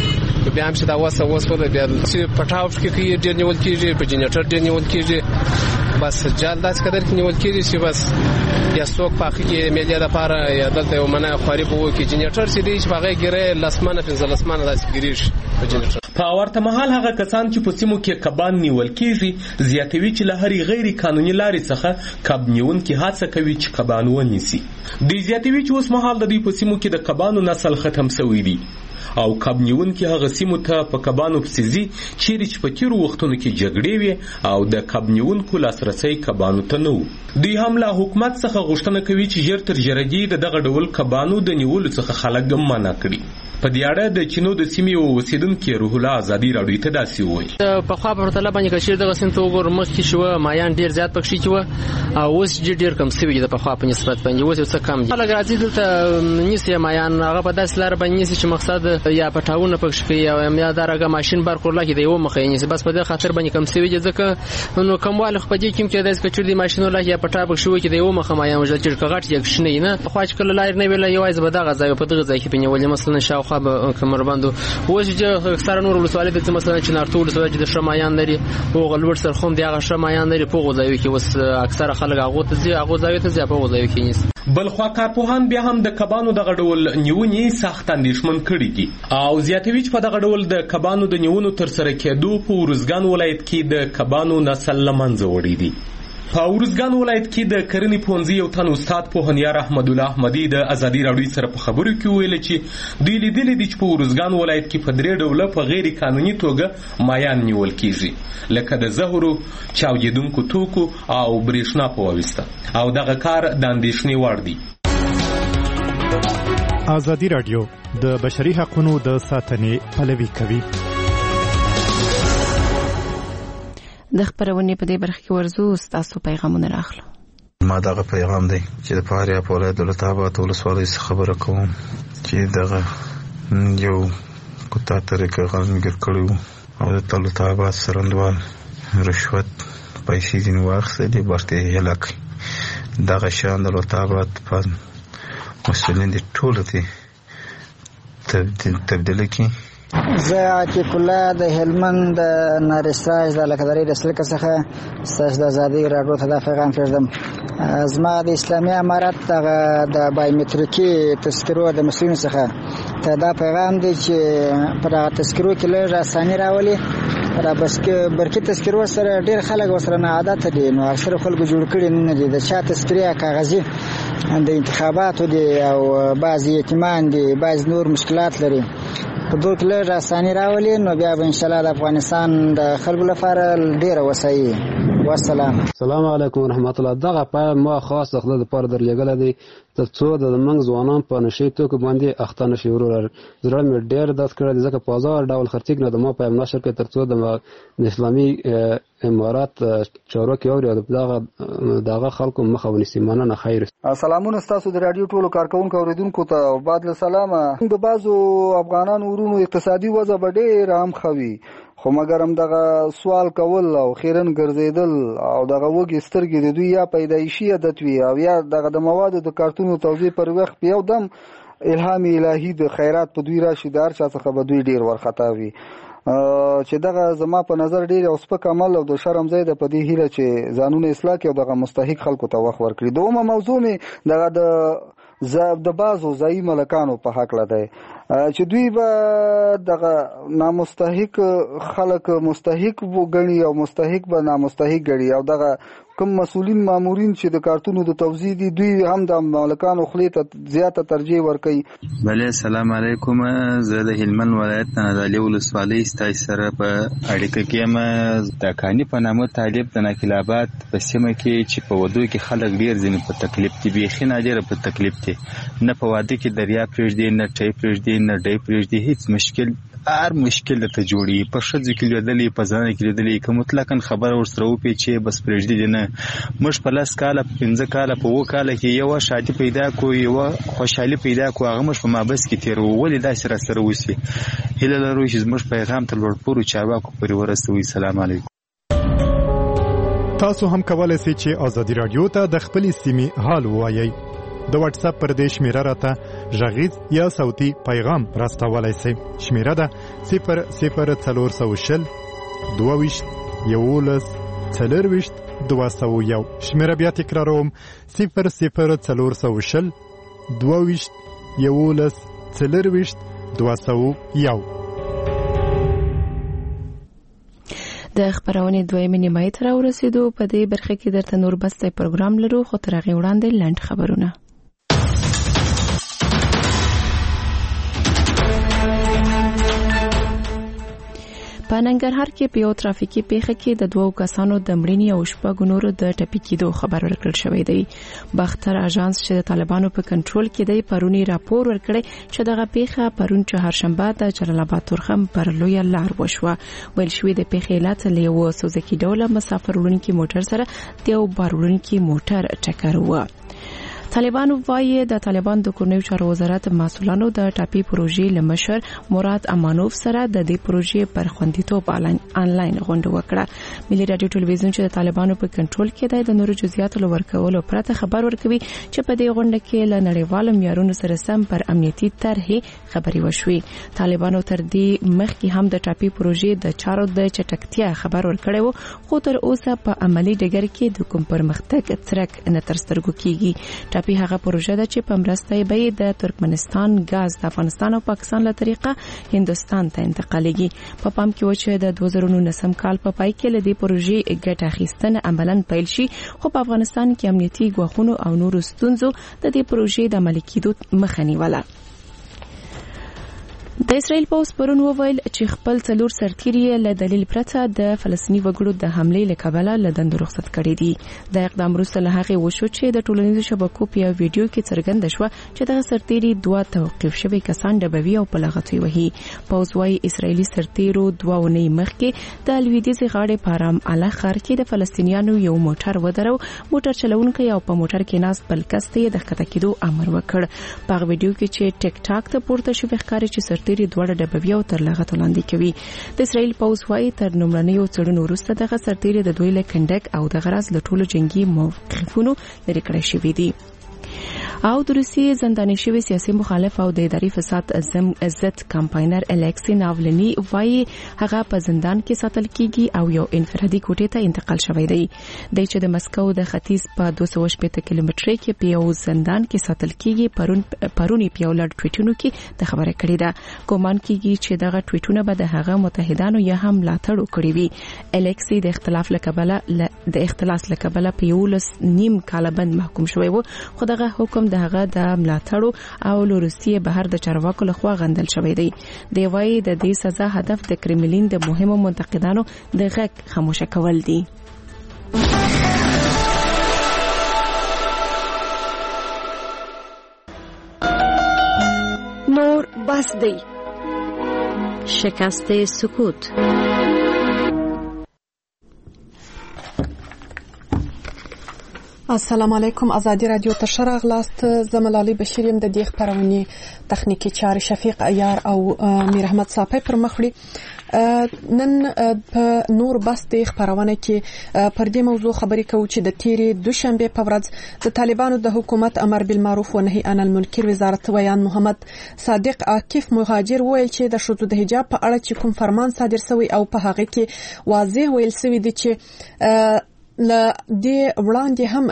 بیا هم چې دا وسوله بیا چې پټاو کې ډیر نیول کیږي په جنریټر ډیر نیول کیږي بس جال داس قدر کې نیول کیږي چې بس یا څوک پاخي کې میډیا د پاره یا دلته یو منه خوري بو کې جنریټر چې دی چې هغه ګره لاسمنه پنځه لاسمنه داس ګریش په جنریټر په ورته مهال هغه کسان چې په سیمو کې کبان نیول کیږي زیاتوي چې له هرې غیر قانوني لارې څخه کب نیونکي هڅه کوي چې کبان ونیسي د زیاتوي چې اوس مهال د دوی په سیمو کې د کبانو نسل ختم شوی دی او کب نیونکي هغه سیمو ته په کبانو پسې ځي چیرې چې په تیرو وختونو کې جګړې وي او د کب نیونکو لاسرسی کبانو ته نه و دوی هم له حکومت څخه غوښتنه کوي چې ژر تر ژره دې دغه ډول کبانو د نیولو څخه خلک منع کړي په دې اړه د چینو د سیمې اوسیدونکي روح الله ازادي راډیو ته داسې وویل په خوا په طلب باندې کشیر دغه سین ته وګور مخکې شو مایان ډیر زیات پکې شو او اوس ډیر کم سوي د په خوا په نسبت باندې اوس څه کم دي هغه راځي دلته نیسي مایان هغه په داس لار باندې نیسي چې مقصد یا پټاونه پکې کوي او یا دغه ماشين بار کول کې دی یو مخې نیسي بس په دې خاطر باندې کم سوي ځکه نو کمواله خو په دې کې چې داس کچور دي ماشين ولا یا پټا پکې شو کې دی یو مخې مایان وجل چې کغټ یک شنه نه خو چې کله لار نه ویل یو ایز به دغه ځای په دغه ځای کې بنولې مثلا شاوخه به کمر باندې اوس چې اکثر نور ولسوالۍ د مثلا چې نارتو ولسوالۍ د شمایان لري او غلور سر خوم دی هغه شمایان لري په غوځوي کې اوس اکثر خلک هغه ته ځي هغه ځای ته ځي په غوځوي کې نیس بل خو کارپوهان بیا هم د کبانو دغه ډول نیونې سخت اندېښمن کړي دي او زیاتوي چې په دغه ډول د کبانو د نیونو تر سره کېدو په ورزګان ولایت کې د کبانو نسل له منځه وړي دي په ورزګان ولایت کې د کرنې پوهنځي یو تن استاد پوهنیار احمد الله احمدي د ازادي راډیو سره په خبرو کې ویل چې دوی لیدلي دي چې په ورزګان ولایت کې په درې ډوله په غیر قانوني توګه مایان نیول کیږي لکه د زهرو چاودیدونکو توکو او برېښنا په واسطه او دغه کار د اندېښنې وړ دی ازادي راډیو د بشري حقوقو د ساتنې پلوي کوي د خبرونه په دې برخه کې ورزو تاسو پیغامونه راخلو ما دغه پیغام دی چې د فاریاب ولایت دولت آباد ولسوالۍ خبره کوم چې دغه یو کوتا طریقه غنګر کړو او د دولت آباد سرندوال رشوت پیسې دین واخلې ورته هلاک دغه شان د دولت آباد په مسولین دي ټول ته تبدیل کی زه عتیق الله د هلمند د نارساج د لکداري د سلک څخه ستاسو د ازادي راډیو ته د پیغام کړم زما د اسلامي امارت د بایومټریکي تذکرو د مسلمانانو څخه ته دا پیغام دی چې پر تذکرو کې له اساني راولي را بس کې برکې تذکرو سره ډیر خلک وسره نه عادت دي نو اکثر خلک جوړ کړي نه دي د چا تذکریا کاغذي د انتخاباتو دي او بعضی یتیمان دي بعض نور مشکلات لري په دوه کې له اساني راولي نو بیا به ان شاء الله د افغانستان د خلکو لپاره ډیر وسایي والسلام السلام علیکم ورحمت الله دغه په ما خاص خپل لپاره درلګل دي ترڅو د منځ ځوانان په نشي توګه باندې اخته نشي ورور زړه مې ډیر داس کړی ځکه په هزار ډول خرڅیک نه د ما په نشر کې ترڅو د اسلامي امارات چارواکي او دغه خلکو مخه ونیسي مننه خیر سلامونه تاسو د رادیو ټولو کارکونکو اوریدونکو ته بعد السلام د بازو افغانان ورونو اقتصادي وضع ډیر هم خوي خو مګر هم دغه سوال کول او خیرن ګرځیدل او دغه وګي سترګې د دوی یا پیدایشي عادت وي او یا دغه د موادو د کارتونو توزیع پر وخت یو دم الهام الهي د خیرات په دوی راشي دار چا څخه به دوی ډیر ورخطا وي چې دغه زما په نظر ډیر او سپک عمل او د شرم ځای د پدې هیله چې قانون اصلاح کې او دغه مستحق خلکو ته وخت ورکړي دومره موضوع می دغه د بازو ځای ملکانو په حق لده چې دوی به دغه نامستحق خلک مستحق وګڼي او مستحق به نامستحق ګڼي او دغه کوم مسؤلین مامورین چې د کارتونو د توزیع دي دوی هم د مالکانو خلې ته زیاته ترجیح ورکوي بله السلام علیکم زه د هلمند ولایت نادعلي ولسوالۍ ستاسو سره په اړیکه کې یم د کاني په نامه طالب د ناکلابات په سیمه کې چې په ودو کې خلک ډیر ځینې په تکلیف دي بیخي نه ډېره په تکلیف دي نه په واده کې دریا پرېږدي نه ټی پرېږدي نه ډی پرېږدي هیڅ مشکل هر مشکل ته جوړي په ښځو کې لیدلې په ځان کې لیدلې که مطلقاً خبر ورسره وپېچې بس پرېږدي دي نه موږ په 10 کاله 15 کاله په 2 کاله کې یو شادي پیدا کو یو خوشحالي پیدا کو هغه موږ په مابس کې تیر ولې دا سره وسی هله لرو چې موږ پیغام ته لوړ پورو چارواکو پورې ورسوي سلام علیکم تاسو هم کولای شئ چې ازادي رادیو ته د خپل سیمې حال ووایي د واتس اپ پر دې شمیره راته ژغیز یا صوتي پیغام راستولای شئ. شمیره ده 00410 22 11 40 201. شمیره بیا تکراروم 00410 22 11 40 201. د خبرونه دویمه نیمه تر ورسېدو. په دې برخه کې درته نور بسته پروګرام لرو، خو تر هغه وړاندې لنډ خبرونه. په ننګرهار کې په یو ترافیکي پیښه کې د 2 کسانو د مړینې او 6 نورو د ټپي کېدو خبر ورکړل شوی دی. باختر اژانس چې د طالبانو په کنټرول کې دی پرونی راپور ورکړی چې دغه پیښه پرون چهارشنبه د جلال آباد تورخم پر لوی لار وشوه. ویل شوی د پیښې علت له یو سوزکي ډوله مسافر وړونکي موټر سره د یو بار وړونکي موټر ټکر و. طالبان وايي د طالبان د کورنیو چارو وزارت مسؤلانو د ټاپي پروژې لمشر مراد امانوف سره د دې پروژې پر خوندیتوب آنلاین غونډه وکړه. ملي رادیو ټلویزیون چې د طالبانو په کنټرول کې دی د نورو جزئیاتو لورکولو پرته خبر ورکوي چې په دې غونډه کې له نړیوالو معیارونو سره سم پر امنیتي طرحې خبري وشوي. طالبانو تر دې مخکې هم د ټاپي پروژې د چارو د چټکتیا خبر ورکړی وو، خو تر اوسه په عملی ډګر کې د کوم پرمختګ څرک نه تر سترګو کیږي. ټاپي هغه پروژه ده چې په مرسته به د ترکمنستان غاز د افغانستان او پاکستان له طریقه هندستان ته انتقالیږي. په پام کې و چې د 2019 کال په پای کې لدی پروژې ګټه اخیستنه عملاً پیل شي، خو په افغانستان کې امنیتي ګواښونو او نورو ستونزو د دې پروژې د عملي کېدو مخه نیوله. د اسرائیل پوز پرون وویل چې خپل څلور سرتیري له دلیل پرته د فلسطیني وګړو د حمله لکبله لدند رخصت کړي دي. د اقدام وروسته له هغه وشو چې د ټولنیزو شبکو په ویډیو کې څرګنده شو چې د سرتیري دوه توقيف شوی کسان ډبوي او په لغتوي وهي. پوز وايي اسرائیلي سرتیرو دوه ونی مخکې د الویدیزي غاړې پارام اله خار کې د فلسطینیانو یو موټر ودرو. موټر چلونکي او په موټر کې ناست بل کس ته د ښکته کېدو امر وکړ. په ویډیو کې چې ټیک ټاک ته پورته شوی ښکاري چې سرتیري دوړه ډبوي او تر لغت وړاندې کوي. د اسرائیل پوز وايي تر نوملنیو څړنو وروسته دغه سرتیري د دوی له کنډک او د غرض له ټولو جنگي موقفونو لري کړی شوی دي. او د روسیې زنداني شوی سیاسي مخالف او د اداري فساد عزت کمپاینر الکسی ناولنی وايي هغه په زندان کې ساتل کیږي او یو انفرادي کوټې ته انتقال شوی دی. د چې د مسکو د ختیځ په 280 کیلومترۍ کې په یو زندان کې ساتل کیږي. پرونی په لړ ټویټونو کې د خبره کړې ده. ګومان کیږي چې دغه ټویټونه به د هغه متحدانو یا هم ملاتړ وکړي وي. الکسی د اختلاس لکبله په 19 کال بند محکوم شوی و، خو دغه حکم د هغه د ملاتړو او روسیې بهر د چارواکو لخوا غندل شوی دی. دی وايي د دې سزا هدف د کرملین د مهمو منتقدانو د غږ خاموشه کول دي. نور بس دی. شکست سکوت. السلام علیکم. ازادي رادیو ته شراغلاست. زملالي بشیریم د دې خبرونه تخنیکی چارې شفیق عیار او میر احمد صافی پر مخړي. نن په نور بس د خبرونه کې پر دې موضوع خبرې کوو چې د تیری دوشنبه په ورځ د طالبانو د حکومت امر بالمعروف و نهي عن المنکر وزارت ویان محمد صادق عاکف مهاجر ویل چې د شذو د حجاب په اړه چې کوم فرمان صادر شوی او په هغه کې واضح ویل شوی دی چې ل دې وړاندې هم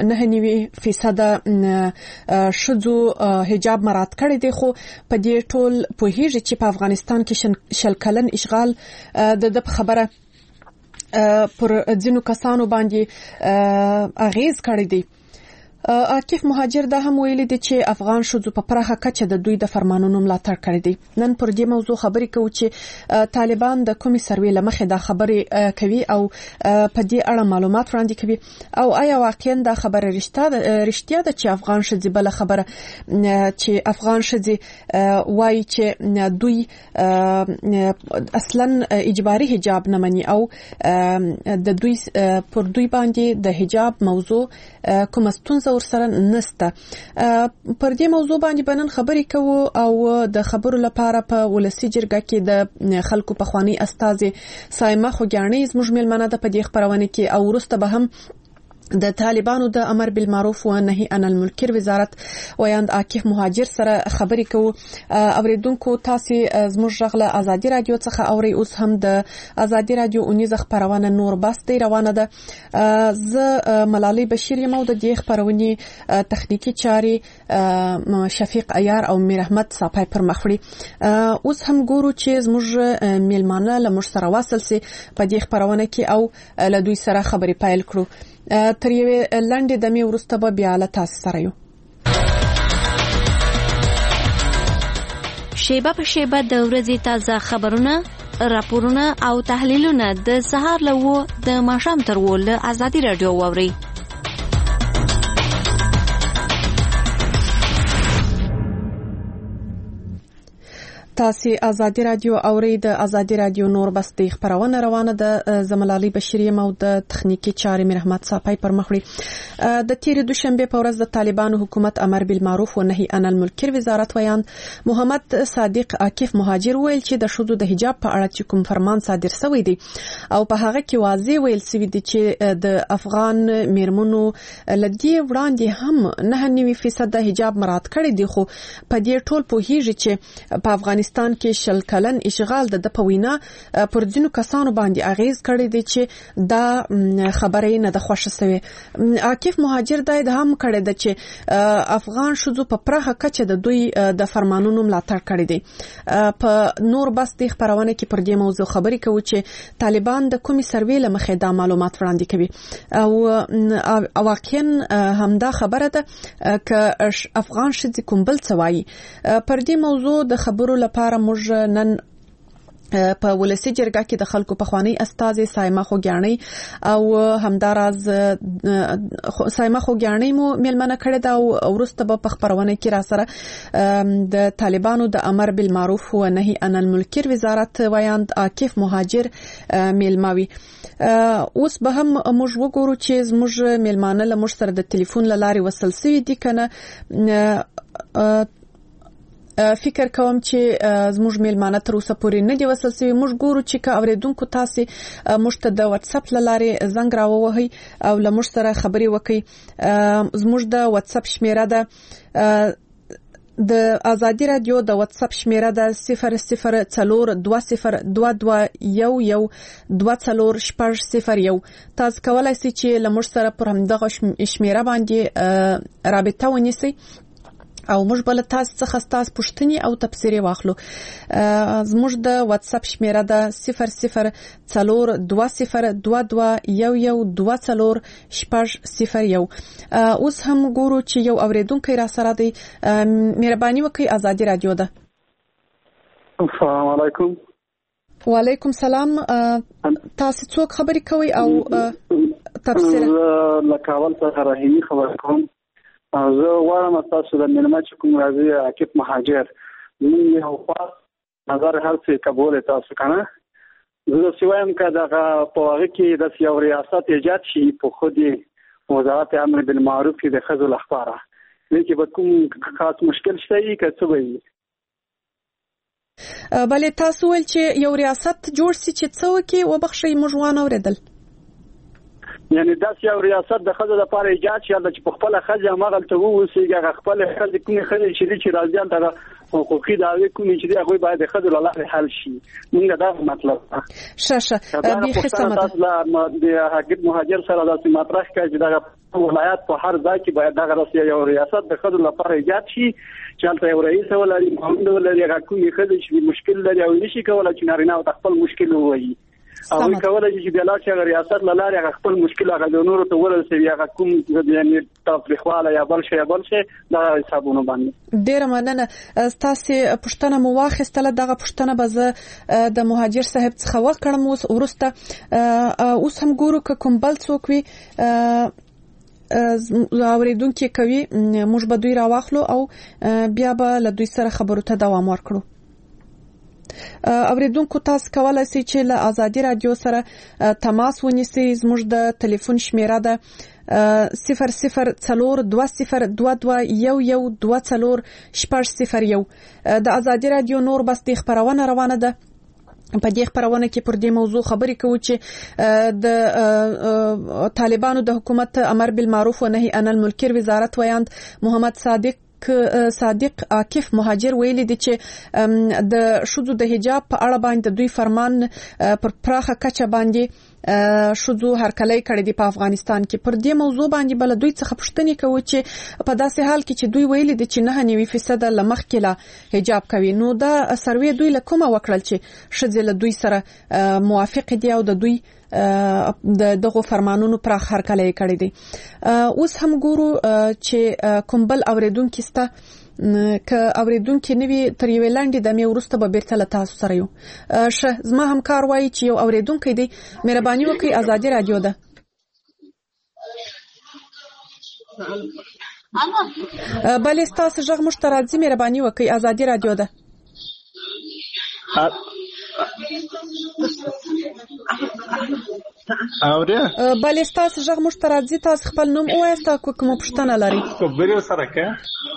9% شذو حجاب مراد کړی دی، خو په دې ټول په هیڅ چې په افغانستان کې شل کلن اشغال د خبره پر ځینو کسانو باندې اغیز کړی دی. عاکف مهاجر دا هم ویلي دي چې افغان شذو په پراخه کچه د دوی د فرمانونو ملاتړ کړی دی. نن پر دې موضوع خبرې کوو چې طالبان د کومي سروې لمخې دا خبرې کوي او په دې اړه معلومات وړاندې کوي او آیا واقعا دا خبره رښتیا ده چې افغان شذو بل خبره چې افغان شذو وایي چې دوی اصلا اجباري حجاب نه مني او د دوی پر دوی باندې د حجاب موضوع کوم ستونزه ورسره نسته. پر دې موضوع باندې بنن خبرې کوو او د خبرو لپاره په ولسی جرګه کې د خلکو په خواني استاد سایمه خوګانی زموږ ملمنه ده په دې خبرونه کې او ورسته به هم د طالبانو د امر بالمعروف و نهي عن المنکر وزارت ویاند عاکف مهاجر سره خبرې کوو. اوریدونکو تاسو زموږ غږ ازادي رادیو څخه اوري. اوس هم د ازادي رادیو اونیز خبرونه نور بس دی روانه ده. زه ملالۍ بشیر یم او د دې خبرونې تخنیکی چاري شفیق عیار او میر احمد صاحب پر مخړي. اوس هم ګورو چې زموږ میلمانه له موږ سره واصل سي په دې خبرونه کې او له دوی سره خبرې پیل کړو. تر یوې لنډې دمې وروسته به بیا له تاسو سره یو. شیبه په شیبه د ورځې تازه خبرونه، راپورونه او تحلیلونه د سهار له 9 د ماښام تر 10 له ازادي رادیو واورئ. تاسو ازادي رادیو اورئ. د ازادي رادیو نور بس د خبرونه روانه ده. زملالي بشری مو د تخنیکی چاري میر احمد صاحب پر مخړي. د تیر دوشنبه په ورځ د طالبانو حکومت امر بالمعروف و نهي عن المنکر وزارت ویان محمد صادق عاکف مهاجر ویل چې د شذو د حجاب په اړه چې کوم فرمان صادر شوی دی او په هغه کې واضح ویل شوی دی چې د افغان میرمنو لدی وړاندې هم 9.9% حجاب مراعات کړی دی، خو په دې ټول په هیڅ چې په افغانستان کې شل کلن اشغال د پوینا پر ځینو کسانو باندې اغیز کړی دی چې دا خبرې نه د خوښ شوی. عاکف مهاجر دا هم کړی دی چې افغان شذو په پرخه کچه د دوی د فرمانونو ملاتړ کړی دی. په نور بس د خبرونه کې پر دې موضوع خبرې کوي چې طالبان د کومي سروې له مخې دا معلومات وړاندې کوي او واقعا همدا خبره ده ک افغان شذ کوم بل څوای. پر دې موضوع د خبرو لپاره موږ نن په ولسی جرګه کې د خلکو په خوانی استاد سایمه خوګیانی او همداراز سایمه خوګیانی مو میلمنه کړی دا او ورسته په خبرونه کې را سره د طالبانو د امر بالمعروف و نهي عن المنکر وزارت ویاند عاکف مهاجر میلماوي. اوس به هم موږ وګورو چې زموږ میلمانه له موږ سره د ټلیفون لاري وصل سوي دي کنه. فکر کوم چې زموږ میلمانه تر اوسه پورې نه دی وصل سوي. موږ ګورو چې کا اوریدونکو تاسو موږ ته د واتس اپ لارې زنګ راووهي او له موږ سره خبرې وکړي. زموږ د واتس اپ شمیره ده د ازادي رادیو د واتس اپ شمیره ده 0020221124 تاسو کولای شئ چې له موږ سره پر همدغه شمیره باندې رابطه ونیسئ او موږ بل تاسو څخه تاسو پوښتنې او تبصرې واخلو. زموږ د واتس اپ شمیره ده 0020221124 اوس هم ګورو چې یو اوریدونکو را سره دی. مهرباني وکړئ ازادي رادیو ده. السلام علیکم. وعلیکم سلام. تاسو څوک خبرې کوي او تبصره؟ لکه اول څخه راهي خبر کوم. زه وایم تاسو د میلمه چې کوم راځي عاکف مهاجر موږ یو خاص نظر هر څه قبول تاسو کنه. زه سوایم که دغه په واقع کې د یو ریاست ایجاد شي په خودي وزارت امر بالمعروف کې د خزو لخباره لکه به کوم خاص مشکل شته که څه وي. بلې تاسو ول چې یو ریاست جوړ شي چې څه وکي وبخښي موږ وانه اوریدل. یعنی داس یو ریاست د خزو لپاره ایجاد شي چې په خپل خزه مغل ته ووسیږي خپل خزه کومي خزه چې راځي دا حقوقي دعوی کومي چې هغه باید د خزو لپاره حل شي. موږ دا مطلب شاشه به خصمت د عاکف مهاجر سره د مطرح کړي چې دا ولایت په هر ځای کې باید دغه یو ریاست د خزو لپاره ایجاد شي چې البته یو رئیس ولري محمد ولري هغه کومي خزه چې مشکل لري او نشي کولای چې نارینه او خپل مشکل وایي او کولای شي د لاله چې ریاست لاره خپل مشکل هغه د نورو ته ورسوي هغه کوم یعنی تفریحواله یا بل شي دا حسابونه باندې. ډیر مننه. تاسو پښتنه مو واخیستله دغه پښتنه به زه د مهاجر صاحب څخه وکړم. ورسته اوس هم ګورو که کوم بل څوک وي اوریدونکو کوي موږ به دوی راواخلو او بیا به له دوی سره خبرو ته دوام ورکړو. اوریدونکو تاسو کولای شئ چې له ازادي رادیو سره تماس ونیسئ. زموږ د ټلیفون شمیره ده 0020221124 د ازادي رادیو نور بس د خبرونه روانه ده. په دې خبرونه کې پر دې موضوع خبرې کوو چې د طالبانو د حکومت امر بالمعروف و نهي عن المنکر وزارت ویاند محمد صادق عاکف مهاجر ویلي دي چې د شذو د حجاب په اړه باندې دوی فرمان پر پراخه کچه باندې شذو هرکلی کړی دی په افغانستان کې. پر دې موضوع باندې بل دوی څخه پوښتنه کوي چې په داسې حال کې چې دوی ویلي دي چې 9% لمخکې لا حجاب کوي، نو دا سروې دوی له کومه وکړل چې شذ له دوی سره موافق دي او د دوی دغه فرمانونو پراخ هرکلی کړی دی. اوس هم ګورو چې کومبل اوریدونکو ستا که اوریدونکو نوی تر یو لاندې د مې ورسته به بیرته له تاسو سره یو زما همکار وایي چې یو اوریدونکو دی مهرباني وکړئ ازادي رادیو ده. بلې ستاسو غږ موږ ته راځي، مهرباني وکړئ ازادي رادیو ده. بلې ستاسو غږ موږ ته راځي، تاسو خپل نوم ووایاست او کومه پوښتنه لرئ. خبرې سره کې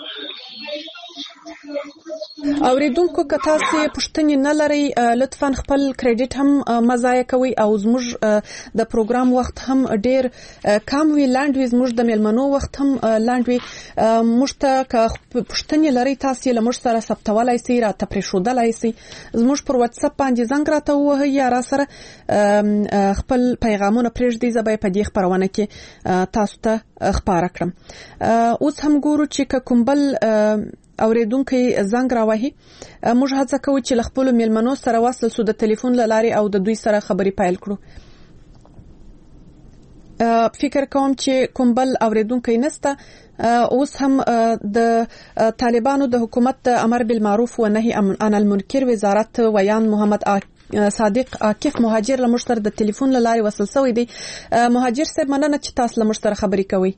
اوریدونکو که تاسو پوښتنې نه لرئ لطفا خپل کریډټ هم مزایه کوي او زموږ د پروګرام وخت هم ډیر کم وی لاند وی زموږ د میلمنو وخت هم لاند وی. موږ ته که پوښتنې لرئ تاسو له موږ سره ثبتولای شئ، راته پرېښودلای شئ. زموږ پر واتس اپ باندې زنګ راته ووهئ یا را سره خپل پیغامونه پرېږدئ، زه به په دې خپرونه کې تاسو ته خبره کړم. اوس هم ګورو چې که کوم بل اوریدونکو زنګ راوهي، موږ هڅه کوو چې خپل میلمنو سره وصل سو د ټلیفون لارې او د دوی سره خبري پایل کړو. فکر کوم چې کوم بل اوریدونکو نسته. اوس هم د طالبانو د حکومت امر بالمعروف و نهي عن المنکر وزارت ویان محمد صادق عاکف مهاجر له مشتر د ټلیفون لارې وصل شوی دی. مهاجر صاحب مننه چې تاسو له مشتر خبري کوي.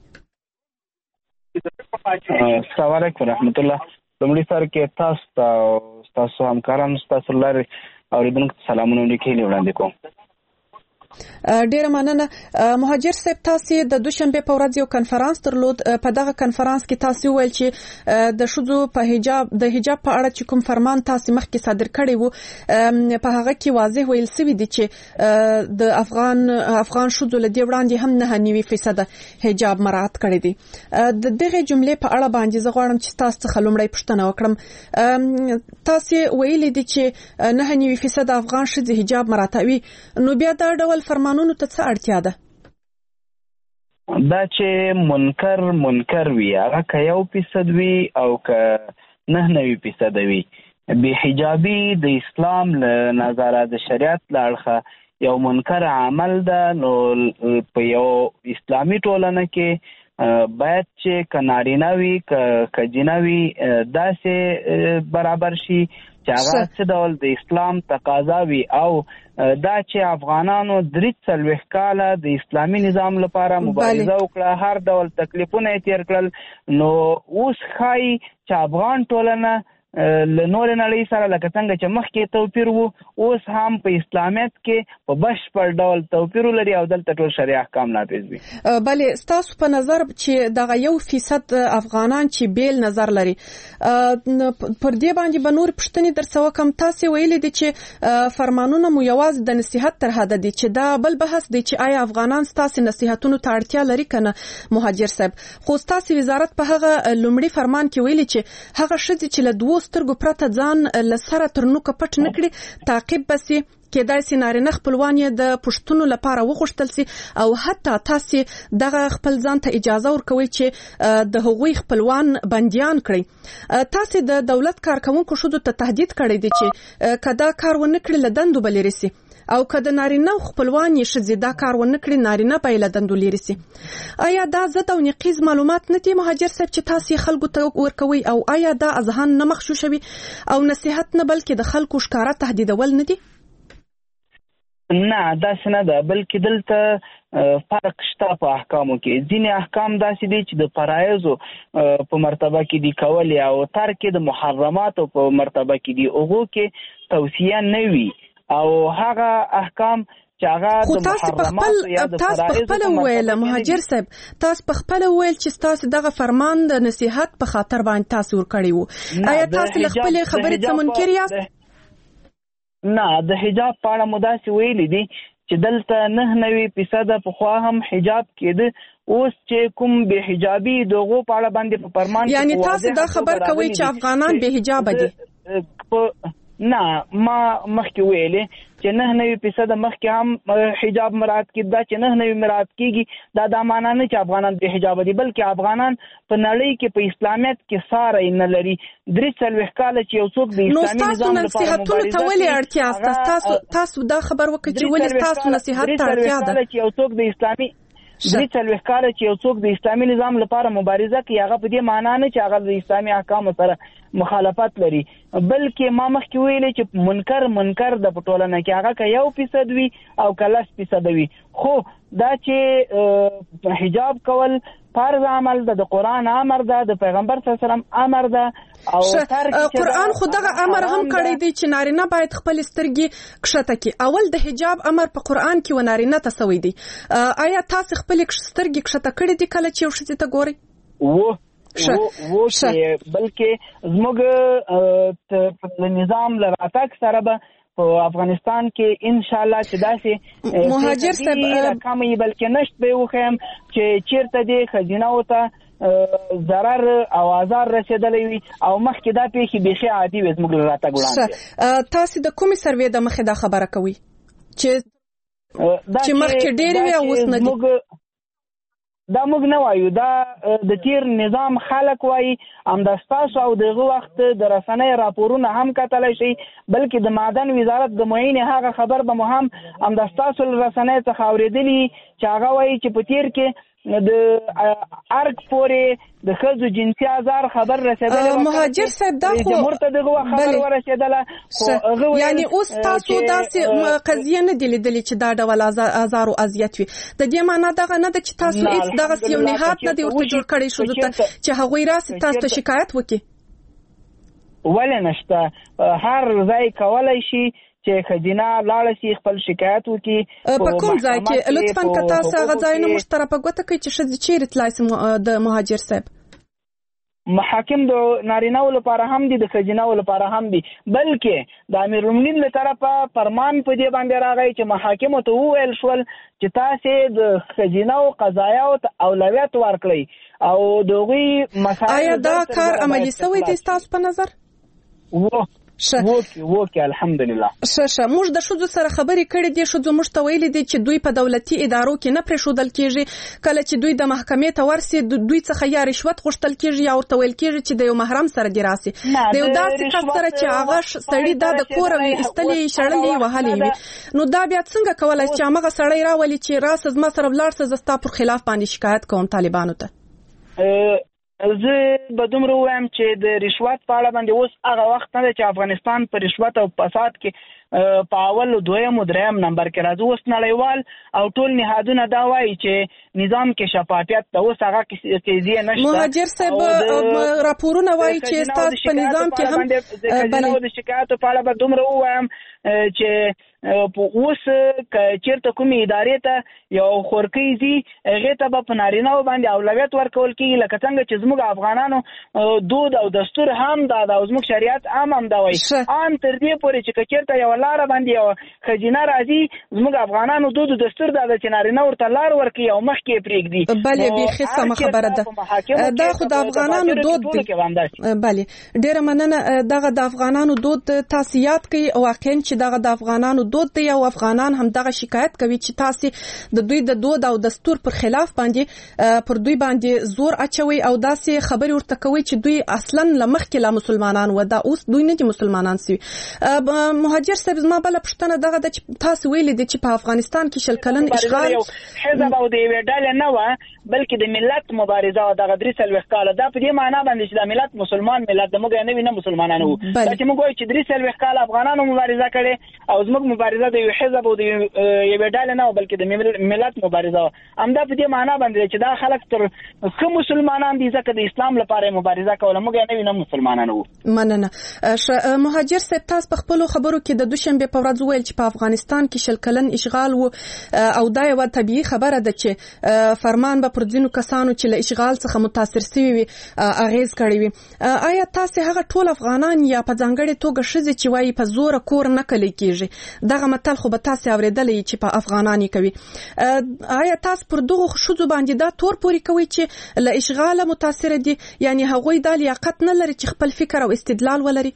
السلام علیکم ورحمت الله. لومړی سره کې تاسو همکارانو تاسو لارې اوریدونکو سلامونه لیکلي وړاندې کوم. ډیره مننه مهاجر صاحب. تاسو د دوشنبه په ورځ یو کنفرانس درلود. په دغه کنفرانس کې تاسو ویل چې د شذو په حجاب په اړه چې کوم فرمان تاسو مخکې صادر کړی وو په هغه کې واضح ویل سوي دي چې د افغان شذو له دې وړاندې هم 9% حجاب مراعات کړی دي. د دغه جملې په اړه باندې زه غواړم چې تاسو څخه لومړی پوښتنه وکړم. تاسو ویلي دي چې 9% افغان شذو حجاب مراعاتوي، نو بیا دا ډول فرمانونو ته څه اړتیا ده؟ دا چې منکر وي هغه که 1% وي او که 99% وي، بې حجابي د اسلام له نظره د شریعت له اړخه یو منکر عمل ده. نو په یو اسلامي ټولنه کې باید چې که نارینه وي که جنه وي داسې برابر شي چې هغه څه ډول د اسلام تقاضا وي. او دا چې افغانانو 43 کاله د اسلامي نظام لپاره مبارزه وکړه، هر ډول تکلیفونه یې تیر کړل، نو اوس ښایي چې افغان ټولنه له نور نړۍ سره لکه څنګه چې مخکې توپیر وو اوس هم په اسلامیت کې په بشپړ ډول توپیر لري او دلته ټول شریعه احکام نافذ دي. بلې ستاسو په نظر چې دغه 1% افغانان چې بیل نظر لري پر دې باندې به نور پوښتنې درڅ وکم. تاسو ویلي دي چې فرمانونه مو یوازې د نصيحت تر حد دي، چې دا بل بحث دی چې آیا افغانان ستاسو نصيحتونو ته اړتیا لري کنه مهاجر صاحب. خو ستاسو وزارت په هغه لومړي فرمان کې ویلي چې هغه شذ چې له دوه سترګو پرته ځان لسره تر نوکه پټ نکړي تعقیب بسي کېدای سي نارینه خپلوان یې د پښتنو لپاره وغوښتل سي او حتی تاسو دغه خپل ځان ته اجازه ورکوي چې د هغوی خپلوان بنديان کړي. تاسو د دولت کارکونکو شذو ته تهدید کړی دی چې کدا کار ونه کړي لدندو بلری سي او کله نارینه خپلوان یې شذ دا کار ونه کړي نارینه په لدندو لري سي. آیا دا زده او نقیز معلومات نه دي مهاجر صاحب چې تاسو خلکو ته ورکوي او آیا دا اذهان نه مخشوشوي او نصيحت نه بلکې د خلکو ښکارا تهدیدول نه دي؟ نه دا څنګه ده، بلکې دلته فرق شته په احکامو کې. ځینې احکام داسې دي چې د فرایضو په مرتبه کې دي کول او ترک د محرماتو په مرتبه کې دي، هغه کې توصیه نه وي او هغه احکام چې هغه د محرماتو یا د فرایضو په ویل مهاجر صاحب تاسو په خپل ویل چې تاسو دغه فرمان د نصيحت په خاطر باندې تاسو ور کړی وو. آیا تاسو خپل خبرې ته منکر یاست؟ نه د حجاب په اړه مو داسې ویلي دي چې دلته 99% پخوا هم حجاب کېده، اوس چې کوم به حجابي دغه په اړه باندې په فرمان یعنی تاسو دا خبر کوي چې افغانان به حجاب دي؟ نه، ما مخکې ویلې چې 99% مخکې هم حجاب مراد کېده، دا چې 99 مراد کېږي دا معنا نه چې افغانان به حجاب دي، بلکې افغانان په نړۍ کې په اسلامیت کې ساری نه لري. 43 کال چې یو څوک د اسلامي نظام لپاره نصيحتونه ته ولې اړتیا تاسو دا خبر وکړئ چې ولې تاسو نصيحت ته اړتیا ده؟ چې یو څوک د اسلامي 43 کال چې یو څوک د اسلامي نظام لپاره مبارزه کوي، هغه په دې معنا نه چې هغه د اسلامي احکامو سره مخالفت لري، بلکې ما مخکې ویلې چې منکر د ټولنه کې هغه که 1% وي او که 10% وي، خو دا چې حجاب کول فرض عمل ده، د قرآن امر ده، د پیغمبر صلی الله علیه وسلم امر ده. او قرآن خو دغه امر هم کړی دی چې نارینه باید خپل سترګې کښته کړي. اول د حجاب امر په قرآن کې و نارینه ته سوی دی. آیا تاسو خپل سترګې کښته کړې دي کله چې یو ښځې ته ګورئ؟ بلکې زموږ نظام له راتګ سره به په افغانستان کې ان شاء الله چې داسې مهاجر صاحب کمې بلکې نشت به وخیم چې چیرته دې خزینه وته ضرر او آزار رسیدلی وي او مخکې دا پیښې بیخي عادي وي زموږ له راتګ وړاندې. تاسو د کومې سروې د مخې دا خبره کوئ چې مخکې ډېرې وي او اوس نه دي؟ دا موږ نه وایو، دا د تیر نظام خلک وایي، همدا ستاسو او دغه وخت د رسنۍ راپورونه هم کتلی شي، بلکې د معدن وزارت د معین هغه خبر به مو هم همدا ستاسو رسنۍ څخه اورېدلی چې هغه وایي چې په تیر کې د ارګ پورې د ښځو جنسي آزار خبر رسېدلی. مهاجر صاحب دا خو جمهور ته دغه خبر ورسېدله، یعنی اوس تاسو داسې قضیه نه دی لیدلې چې دا ډول آزار او اذیت وي؟ د دې معنا دغه نه ده چې تاسو هیڅ دغسې یو نهاد نه دی ورته جوړ کړی ښځو ته چې هغوی راسي تاسو ته شکایت وکړي؟ ولې نشته، هر ځای کولی شي چې خزینه لاړه شي خپل شکایت وکړي. په کوم ځای کې لطفاً که تاسو هغه ځایونه موږ ته راپه کوي چې ښځې چیرې تلای شي؟ د مهاجر صاحب محاکم د نارینه‌و لپاره هم دي، د ښځینه‌و لپاره هم دي، بلکې د امیرالمؤمنین له طرفه فرمان په دې باندې راغی چې محاکمو ته وویل شول چې تاسې د ښځینه‌و قضایاو ته اولویت ورکړئ او د هغوی مسایل. آیا دا کار عملي شوی دی ستاسو په نظر؟ وکي الحمدلله. موږ د ښځو سره خبرې کړې دي، ښځو موږ ته ویلي دي چې دوی په دولتي ادارو کې نه پرېښودل کېږي، کله چې دوی د محکمې ته ورسي دوی څخه یا رشوت غوښتل کېږي یا ورته ویل کېږي چې د یو محرم سره دې راسي، د یو داسې کس سره چې هغه سړی دا د کوره وي ایستلې شړلې وهلې وي، نو دا بیا څنګه کولی چې همغه سړی راولي چې راسه زما سره ولاړ سه زه ستا پر خلاف باندې شکایت کوم طالبانو ته؟ زه به دومره ووایم چې د رشوت په اړه باندې اوس هغه وخت نه دی چې افغانستان په رشوت او فساد کې په اول او دویم او دریم نمبر کې راځي. اوس نړیوال او ټول نهادونه دا وایي چې نظام کې شفافیت ته اوس هغه تیزی نشته. مهاجر صاحب راپورونه وایي چې ستاسو په نظام کې هم د شکایاتو په اړه به دومره ووایم چې اوس چیرته کومې ادارې ته یو خورکۍ ځي هغې ته به په نارینه‌و باندې اولویت ورکول کېږي، لکه څنګه چې زموږ افغانانو دود او دستور هم دا ده او زموږ شریعت هم دا وایي، ان تر دې پورې چې که چیرته یوه لاره باندې یو ښځینه راځي زموږ افغانانو دود او دستور دا ده چې نارینه ورته لار ورکړي او مخکې یې پرېږدي. بلې بیخي سمه خبره ده، دا خو د افغانانو دود دی. بلې ډېره مننه. دغه د افغانانو دود تاسو یاد کړئ، واقعا چې دغه د افغانانو دود دی او افغانان هم دغه شکایت کوي چې تاسو د دوی د دود او دستور پر خلاف باندې پر دوی باندې زور اچوي او داسې خبرې ورته کوي چې دوی اصلا لمخکې لا مسلمانان و، دا اوس دوی نه دي مسلمانان سوي. مهاجر صاحب زما بله پوښتنه دغه ده چې تاسو ویلي دي چې په افغانستان کې 20 کلن اشغال حزب او د یوې ډلې نه وه بلکې د ملت مبارزه وه دغه 43 کاله. دا په دې معنا باندې چې دا ملت مسلمان ملت د موږ نه وي نه مسلمانانو وو، دا چې موږ وایو چې 43 کاله افغانانو مبارزه کړې او زموږ مبارزه د یو حزب او د یو ډلې نه بلکې د ملت مبارزه همدا په دې معنا باندې چې دا خلک تر کوم مسلمانان دي ځکه د اسلام لپاره مبارزه کوله موږ نه وینم مسلمانان وو. مننه. مهاجر صاحب تاسو په خپل خبرو کې د دوشنبه په ورځ ویل چې په افغانستان کې شل کلن اشغال وو او دا یو طبيعي خبره ده چې فرمان به پر ځینو کسانو چې له اشغال څخه متاثر شوي وي اغیز کړی وي. آیا تاسو هغه ټول افغانان یا په ځانګړي توګه ښځې چې وایي په زور کور نه کلی کیږي دغه متل خو به تاسو اوریدلې چې په افغانانی کوي آیا تاسو پر دغه ښځو باندې دا تور پوری کوي چې له اشغال متاثر دي یعنی هغوی د لیاقت نه لري چې خپل فکر او استدلال ولري؟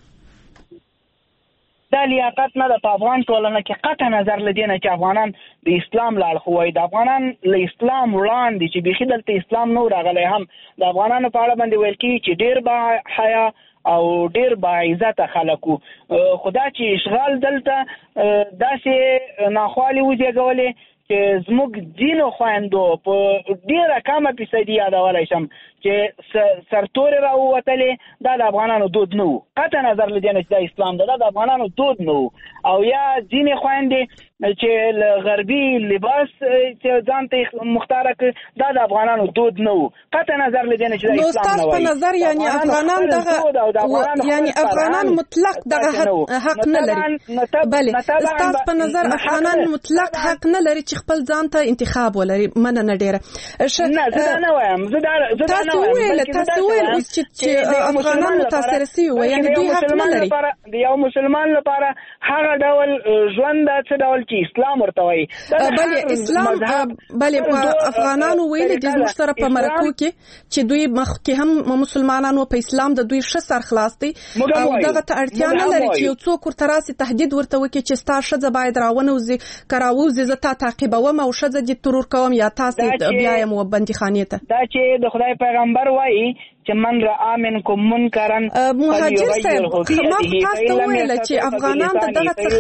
دا لیاقت نه د افغان ټولنه کې قطع نظر لدینه چې افغانان د اسلام لاړ خوای د افغانان له اسلام وړاندې چې بيخي دلته اسلام نو راغلی هم د افغانانو په اړه باندې ویل کی چې ډیر با حیا او ډیر با عزت خلکو خدا چې اشغال دلته داسې ناخوالي وځګولې چې زموږ دین او خويندو په ډیره کمه فیصدي یادولای شم چې سرتور راووتلې دا د افغانانو دود نه وو قطع نظر لدینه چې د اسلام دا د افغانانو دود نه وو او یا دین خويندې چې غربي لباس چې ځان ته مختار کړ دا د افغانانو دود نه وو قطع نظر لدینه چې د اسلام نه وو. په نظر یعنی افغانان دغه یعنی افغانان مطلق دغه حق نه لري. بله تاسو په نظر افغانان مطلق حق نه لري چې خپل ځان ته انتخاب ولري. مننه ډیره. نه زه نه وایم زه تاسو ویل چې افغانان متاثر شي وي یعنی دوی حق نه لري د یو مسلمان لپاره هغه ډول ژوند د څه ډول چې اسلام ورته وایي. بله اسلام بله افغانانو ویل د مشترک په مرکو کې چې دوی مخکې هم مسلمانانو په اسلام د دوی ښه سر خلاص دي او دغه ته اړتیا نه لري چې یو څوک ورته راسي تهدید ورته وکړي چې ستا ښځه باید راونوځي کراوځي زه تا تعقیبوم او ښځه دې ترور کوم یا تاسو بیا یې مو بندیخانې ته. دا چې د خدای پیغمبر وایي چې من را منکم منکرا مهاجر صاحب ما تاسو ویل چې افغانان دغه څخه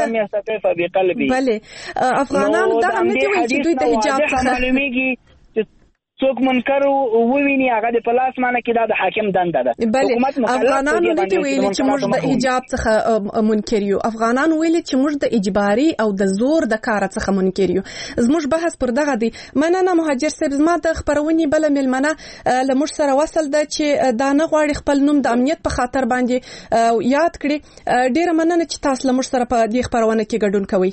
بله افغانان دغه نه دي چې دوی د حجاب څخه معلومیږي څوک منکر وویني هغه د پلاس معنی کې دا د حاکم دنده ده. حکومت افغانان دې ویلي چې موږ د حجاب څخه منکر یو افغانان ویلي چې موږ د اجباري او د زور د کار څخه منکر یو. زموږ بحث پر دغه دی. مننه مهاجر صاحب زما د خبرونې بل ملمنه لمر سره وصل ده چې دا نه غواړي خپل نوم د امنیت په خاطر باندې یاد کړي. ډیره مننه چې تاسو لمر سره په دې خبرونه کې ګډون کوئ.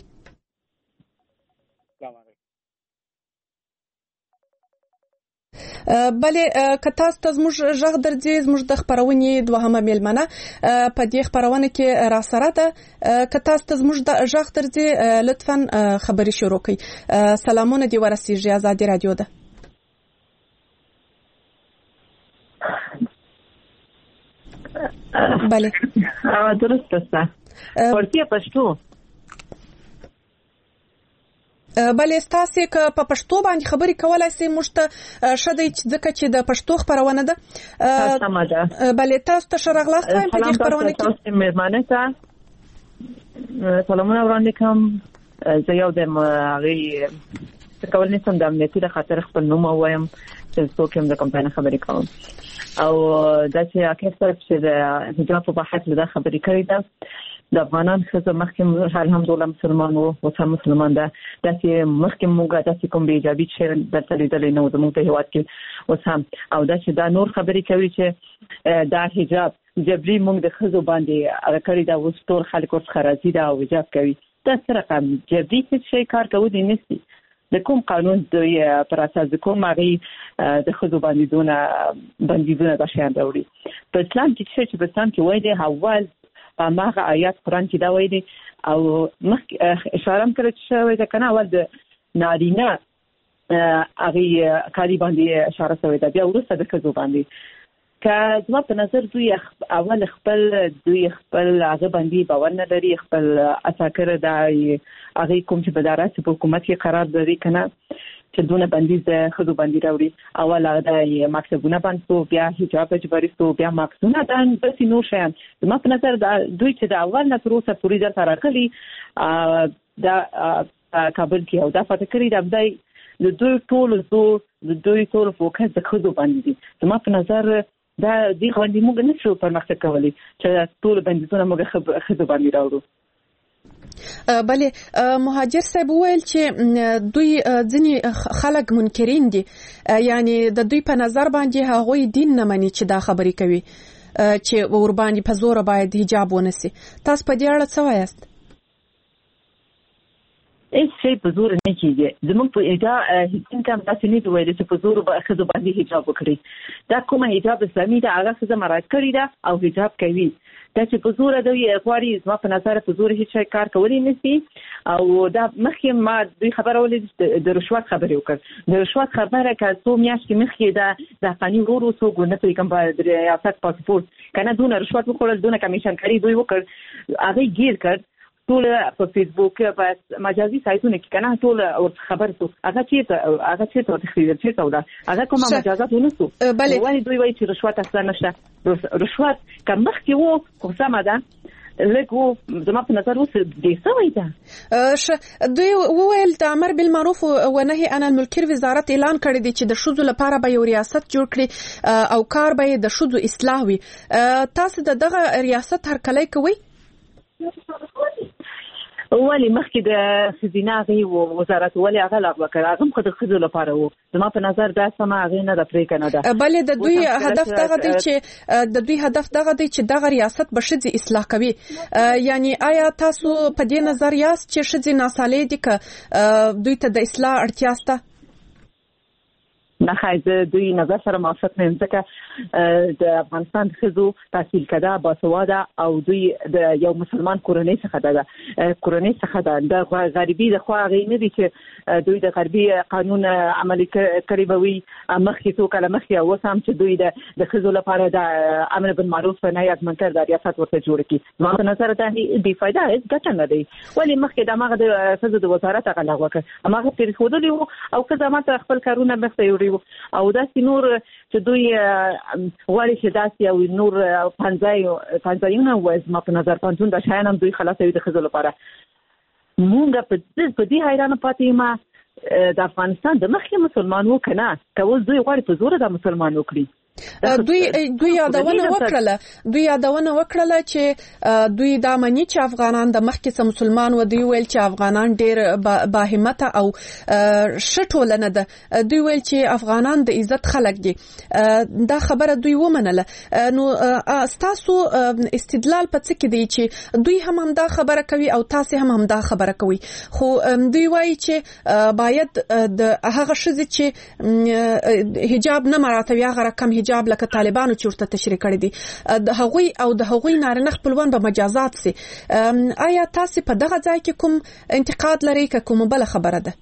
بله که تاسو ته زموږ غږ درځي زموږ د خبرونې دوهمه ملمنه په دې خبرونه کې را سره ده که تاسو ته زموږ د غږ درځي لطفا خبري شروع کړئ. سلامونه دی ورسیږي آزادي رادیو ده. بله درست است. ورته پښتو بلې تاسو که په پښتو باندې خبرې کولای شئ موږ ته شدی ځکه چې د پښتو خبرونه ده. بلې تاسو ته شرغلاست وایم په دې خبرونه کې. تاسو مېرمنه ته سلامونه وړاندې کوم. زه یو د هغې کول نشم د امنیتي د خاطر خپل نوم وایم چې څوک هم د کمپاین خبرې کوم او دا چې اکثر چې د حجاب په بحث له خبرې کړې ده د افغانان ښځه مخکې الحمدلله مسلمان وو اوس هم مسلمان ده. داسې مخکې موږ داسې کوم بې ایجابي چې درته لیدلی نه و زموږ په هېواد کې اوس هم او دا چې دا نور خبرې کوي چې دا حجاب جبري موږ د ښځو باندې هغه کړې ده اوس ټول خلک ورڅخه راضي ده او حجاب کوي. دا څه رقم جبري هېڅ شی کار کولی نشي. د کوم قانون دوی پر اساس د کوم هغې د ښځو بندیزونه دا شیان راوړي. په اسلام کې چې په اسلام کې وایي دی اول په هغه آیات قرآن کې دا وایي دی او مخکې اشاره هم کړې شوې ده که نه اول د نارینه هغې کالي باندې اشاره شوې ده بیا وروسته د ښځو باندې که زما په نظر دوی اول خپل هغه باندې باور نه لري خپل اساکر د هغې کوم چې په داراسې په حکومت کې قرار لري که نه چې دونه بندیز د ښځو باندې راوړي. اول هغه د مکتبونه بند شو بیا حجاب اجباري شو بیا ماکسونه داسې نور شیان. زما په نظر دوی چې د اول نه تر اوسه پورې دلته راغلي دا کابل کې او دا فتح کړي د ابدای د دوی ټولو فوکس د ښځو باندې دي. زما په نظر دا دې باندې موږ نه شو پرمختګ کولی چې ټول بندیزونه موږ ښځو باندې راوړو. بله مهاجر صاحب وویل چې دوی ځینې خلک منکرین دي، یعنی د دوی په نظر باندې هغوی دین نه مني چې دا خبرې کوي چې ور باندې په زور باید حجاب ونسی. تاسو په دې اړه څه وایاست؟ هیڅ شی په زور نه کیږي. زموږ په اجازه هیڅ کوم تاسو نه ویل چې په زور به خزو باندې حجاب وکړي. دا کومه حجاب اسلامي ده هغه څه مراد کړی ده او حجاب کوي. دا چې په زور دوی غواړي زما په نظر په زور هیڅ شي کار کولی نشي. او دا مخکې ما دوی خبره ولې د رشوت خبرې وکړ. د رشوت خبره که څو میاشتې مخکې د قانون ورو څو ګونه په کوم په ریاست پاسپورت کنه دونه رشوت وکړل، دونه کمیشن کاری دوی وکړ، هغه گیر کړ. ټول په فیسبوک په مجازي سایتونو کې کنه ټول خبر سو هغه چې تخریب چې تودا هغه کومه مجازات ونسو. ولی دوی وایي چې رشوت اصلا نشته. رشوت کوم مخکې وو خو سم ده لګو زما په نظر اوس دې سوي ده. دوی وویل د امر بالمعروف و نهي عن المنکر وزارت اعلان کړی دی چې د شذو لپاره به یو ریاست جوړ کړي او کار به د شذو اصلاح وي. تاسو دغه ریاست هرکلی کوي؟ ولی مخکې د خزینه غي وزارت ولی هغه لغوه کړ، هغه خو د خزو لپاره وو. زما په نظر دا سم هغه نه د پرې کنه ده. بلې د دوی هدف دغه دی چې دغه ریاست به شذي اصلاح کوي. یعنی آیا تاسو په دې نظر یاست چې شذي ناسالې دي که دوی ته د اصلاح اړتیا شته؟ نه خایزه دوی نظر سره موافق نه یم ځکه د افغانستان خزو تحصیل کده باسواده او دوی د یو مسلمان کورنۍ څخه ده د غریبي د خوا غي نه دي چې دوی د غربي قانون عملي کړی به وي مخکې څو کله مخکې او سم چې دوی د خزو لپاره د امر بالمعروف و نهي عن المنکر د ریاست ورته جوړ کړي. ما په نظر ته دی فائدہ هیڅ ګټه نه دی. ولی مخکې د ماغه د خزو د وزارت هغه لغوه کړ ماغه تیر خودلی او که زمات خپل کارونه مخته یوړي او داسې نور چې دوی غواړي چې داسې او نور پنځایونه وایي. ما په نظر پنځون د شایان هم دوی خلاصوي د ښځو لپاره. مونږ په دې حیرانه پاتې ما د افغانستان د مخکې مسلمان وو که نه که اوس دوی غواړي په زوره د مسلمان وکړي. دوی یادونه وکړله چې دوی دا مني چې افغانان د مخکې څخه مسلمان و. دوی ویل چې افغانان ډیر باهمته او ښه ټولنه ده. دوی ویل چې افغانان د عزت خلک دي. دا خبره دوی ومنله. نو تاسو استدلال په څه کې دی چې دوی هم دا خبره کوي او تاسو هم دا خبره کوي، خو دوی وایي چې باید د هغه ښځې چې حجاب نه مراته هغه رقم حجاب لکه طالبانو چې ورته تشریح کړی دي د هغوی او د هغوی نارینه خپلوان به مجازات سي. آیا تاسو په دغه ځای کې کوم انتقاد لرئ که کومه بل خبره ده؟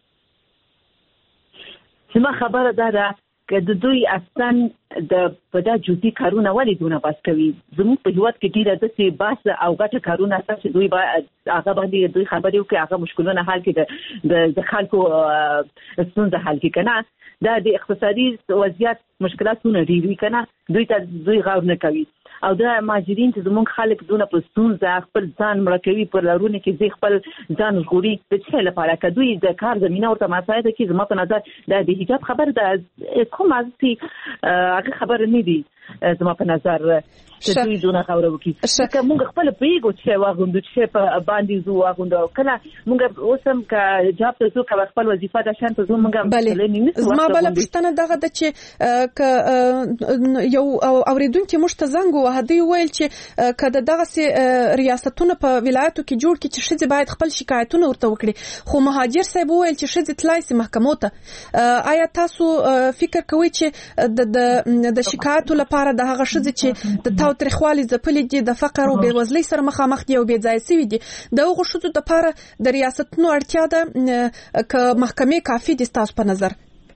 زما خبره ده که د دوی اصلا د پدا جوتي کارونه ولې دونه بس کوي. زموږ په هیواد کې ډیره داسې باس او ګټه کارونه چې دوی هغه باندې دوی خبرې وکړي هغه مشکلونه حل کړي د خلکو ستونزه حل کړي کنه. دا د اقتصادي وضعیت مشکلاتونه ډیری کنه دوی غور نه کوي او دا ماجرین چې زموږ خلک دونه په ستونزه خپل ځان مړ کوي پر لارونه کې خپل ځان ژغوري د څه لپاره که دوی د کار زمينه ورته مساعده کوي. زما په نظر د حجاب خبر د کوم ازتي هغه خبر نه دی. زما په نظر چې دوی دونه غوړو کی که موږ خپل پیګو چې واغوندو چې په باندې زو واغوندو کله موږ اوسم که جاب ته زو که خپل وظیفه د شان ته زو موږ زما بل پښتنه دغه د چې ک یو اوریدونکو مشته زنګ وهدي ویل چې کله دغه ریاستونه په ولایتو کې جوړ کی چې شذ باید خپل شکایتونه ورته وکړي، خو مهاجر صاحب ویل چې شذ تلای سي محکمو ته. آیا تاسو فکر کوئ چې د شکایتو لپاره د هغه شذ چې د تاوتریخوالي ځپلې دي د فقر او بیوزلۍ سره مخامخ دي او بې ځای سوي دي د هغو ښځو دپاره د ریاستونو اړتیا ده که محکمې کافي دي ستاسو په نظر؟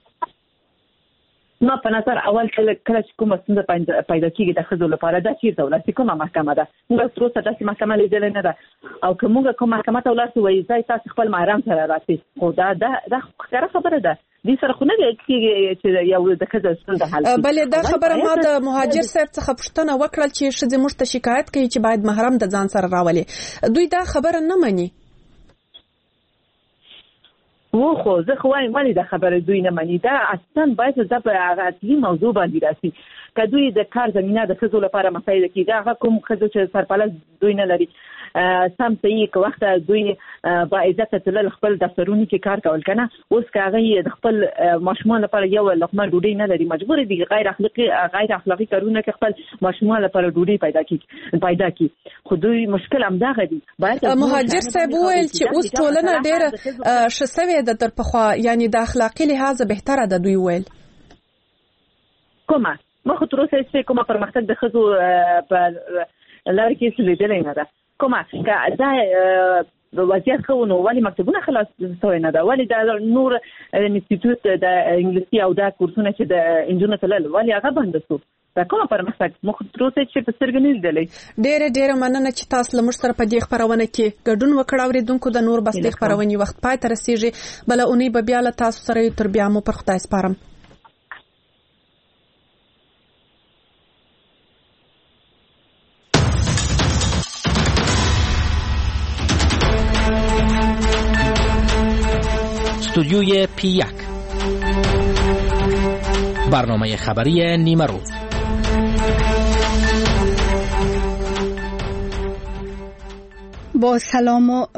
ما په نظر اول کله چې کومه ستونزه پیدا کیږي د ښځو لپاره دا چیرته ولاسي کومه محکمه ده. موږ تر اوسه داسې محکمه لیدلې نه ده او که موږ کومه محکمه ته ولاړ سو وایي ځای تاسو خپل محرم سره راسئ، خو دا ښکاره خبره ده. دې سره خو نه کېږي چې یو د ښځې ستونزه حل کړي. بلې دا خبره ما د مهاجر صاحب څخه پوښتنه وکړل چې ښځې موږ ته شکایت کوي چې باید محرم د ځان سره راولي. دوی دا خبره نه مني. خو زه خو وایم ولې دا خبره دوی نه مني. دا اصلا باید په اصلي موضوع باندې راسي کدوې د کار زمينه د خزو لپاره مساعده کیږي هغه کوم خزو چې سرپرست دوی نه لري سم صحیح که وخت دوی با عزت تل خپل دفترونو کې کار کول کنه اوس کاغه د خپل ماشومان لپاره یو لقمه ډوډۍ نه لري مجبور دي غیر اخلاقی کارونه کې خپل ماشومان لپاره ډوډۍ پیدا کی خو دوی مشکل همدغه دي باید مهاجر صاحب ویل چې اوس ټولنه ډېر شسوي د تر پخوا یعنی د اخلاقی لحاظ بهتره ده دوی ویل کومه مخ تر اوسه چې کومه پرمختګ د خزو په لار کې سلیدلې نه ده کومه دا وضعیت خو نو ولی مکتبونه خلاص شوی نه ده ولی دا نور انسټیټیوټ د انګلیسي او دا کورسونه چې د انجونو تلل ولی هغه بند شو دا کومه پرمختګ مخ تر اوسه چې په سترګې نه لیدلې ډېر مننه چې تاسو لمر سره په دې خبرونه کې ګډون وکړ اوریدونکو د نور بسته خبرونه وخت پای ته رسیږي بل اونۍ به بیا له تاسو سره تر بیا مو پر خدای سپارم استودیوی P1 برنامه خبری نیمه روز با سلام و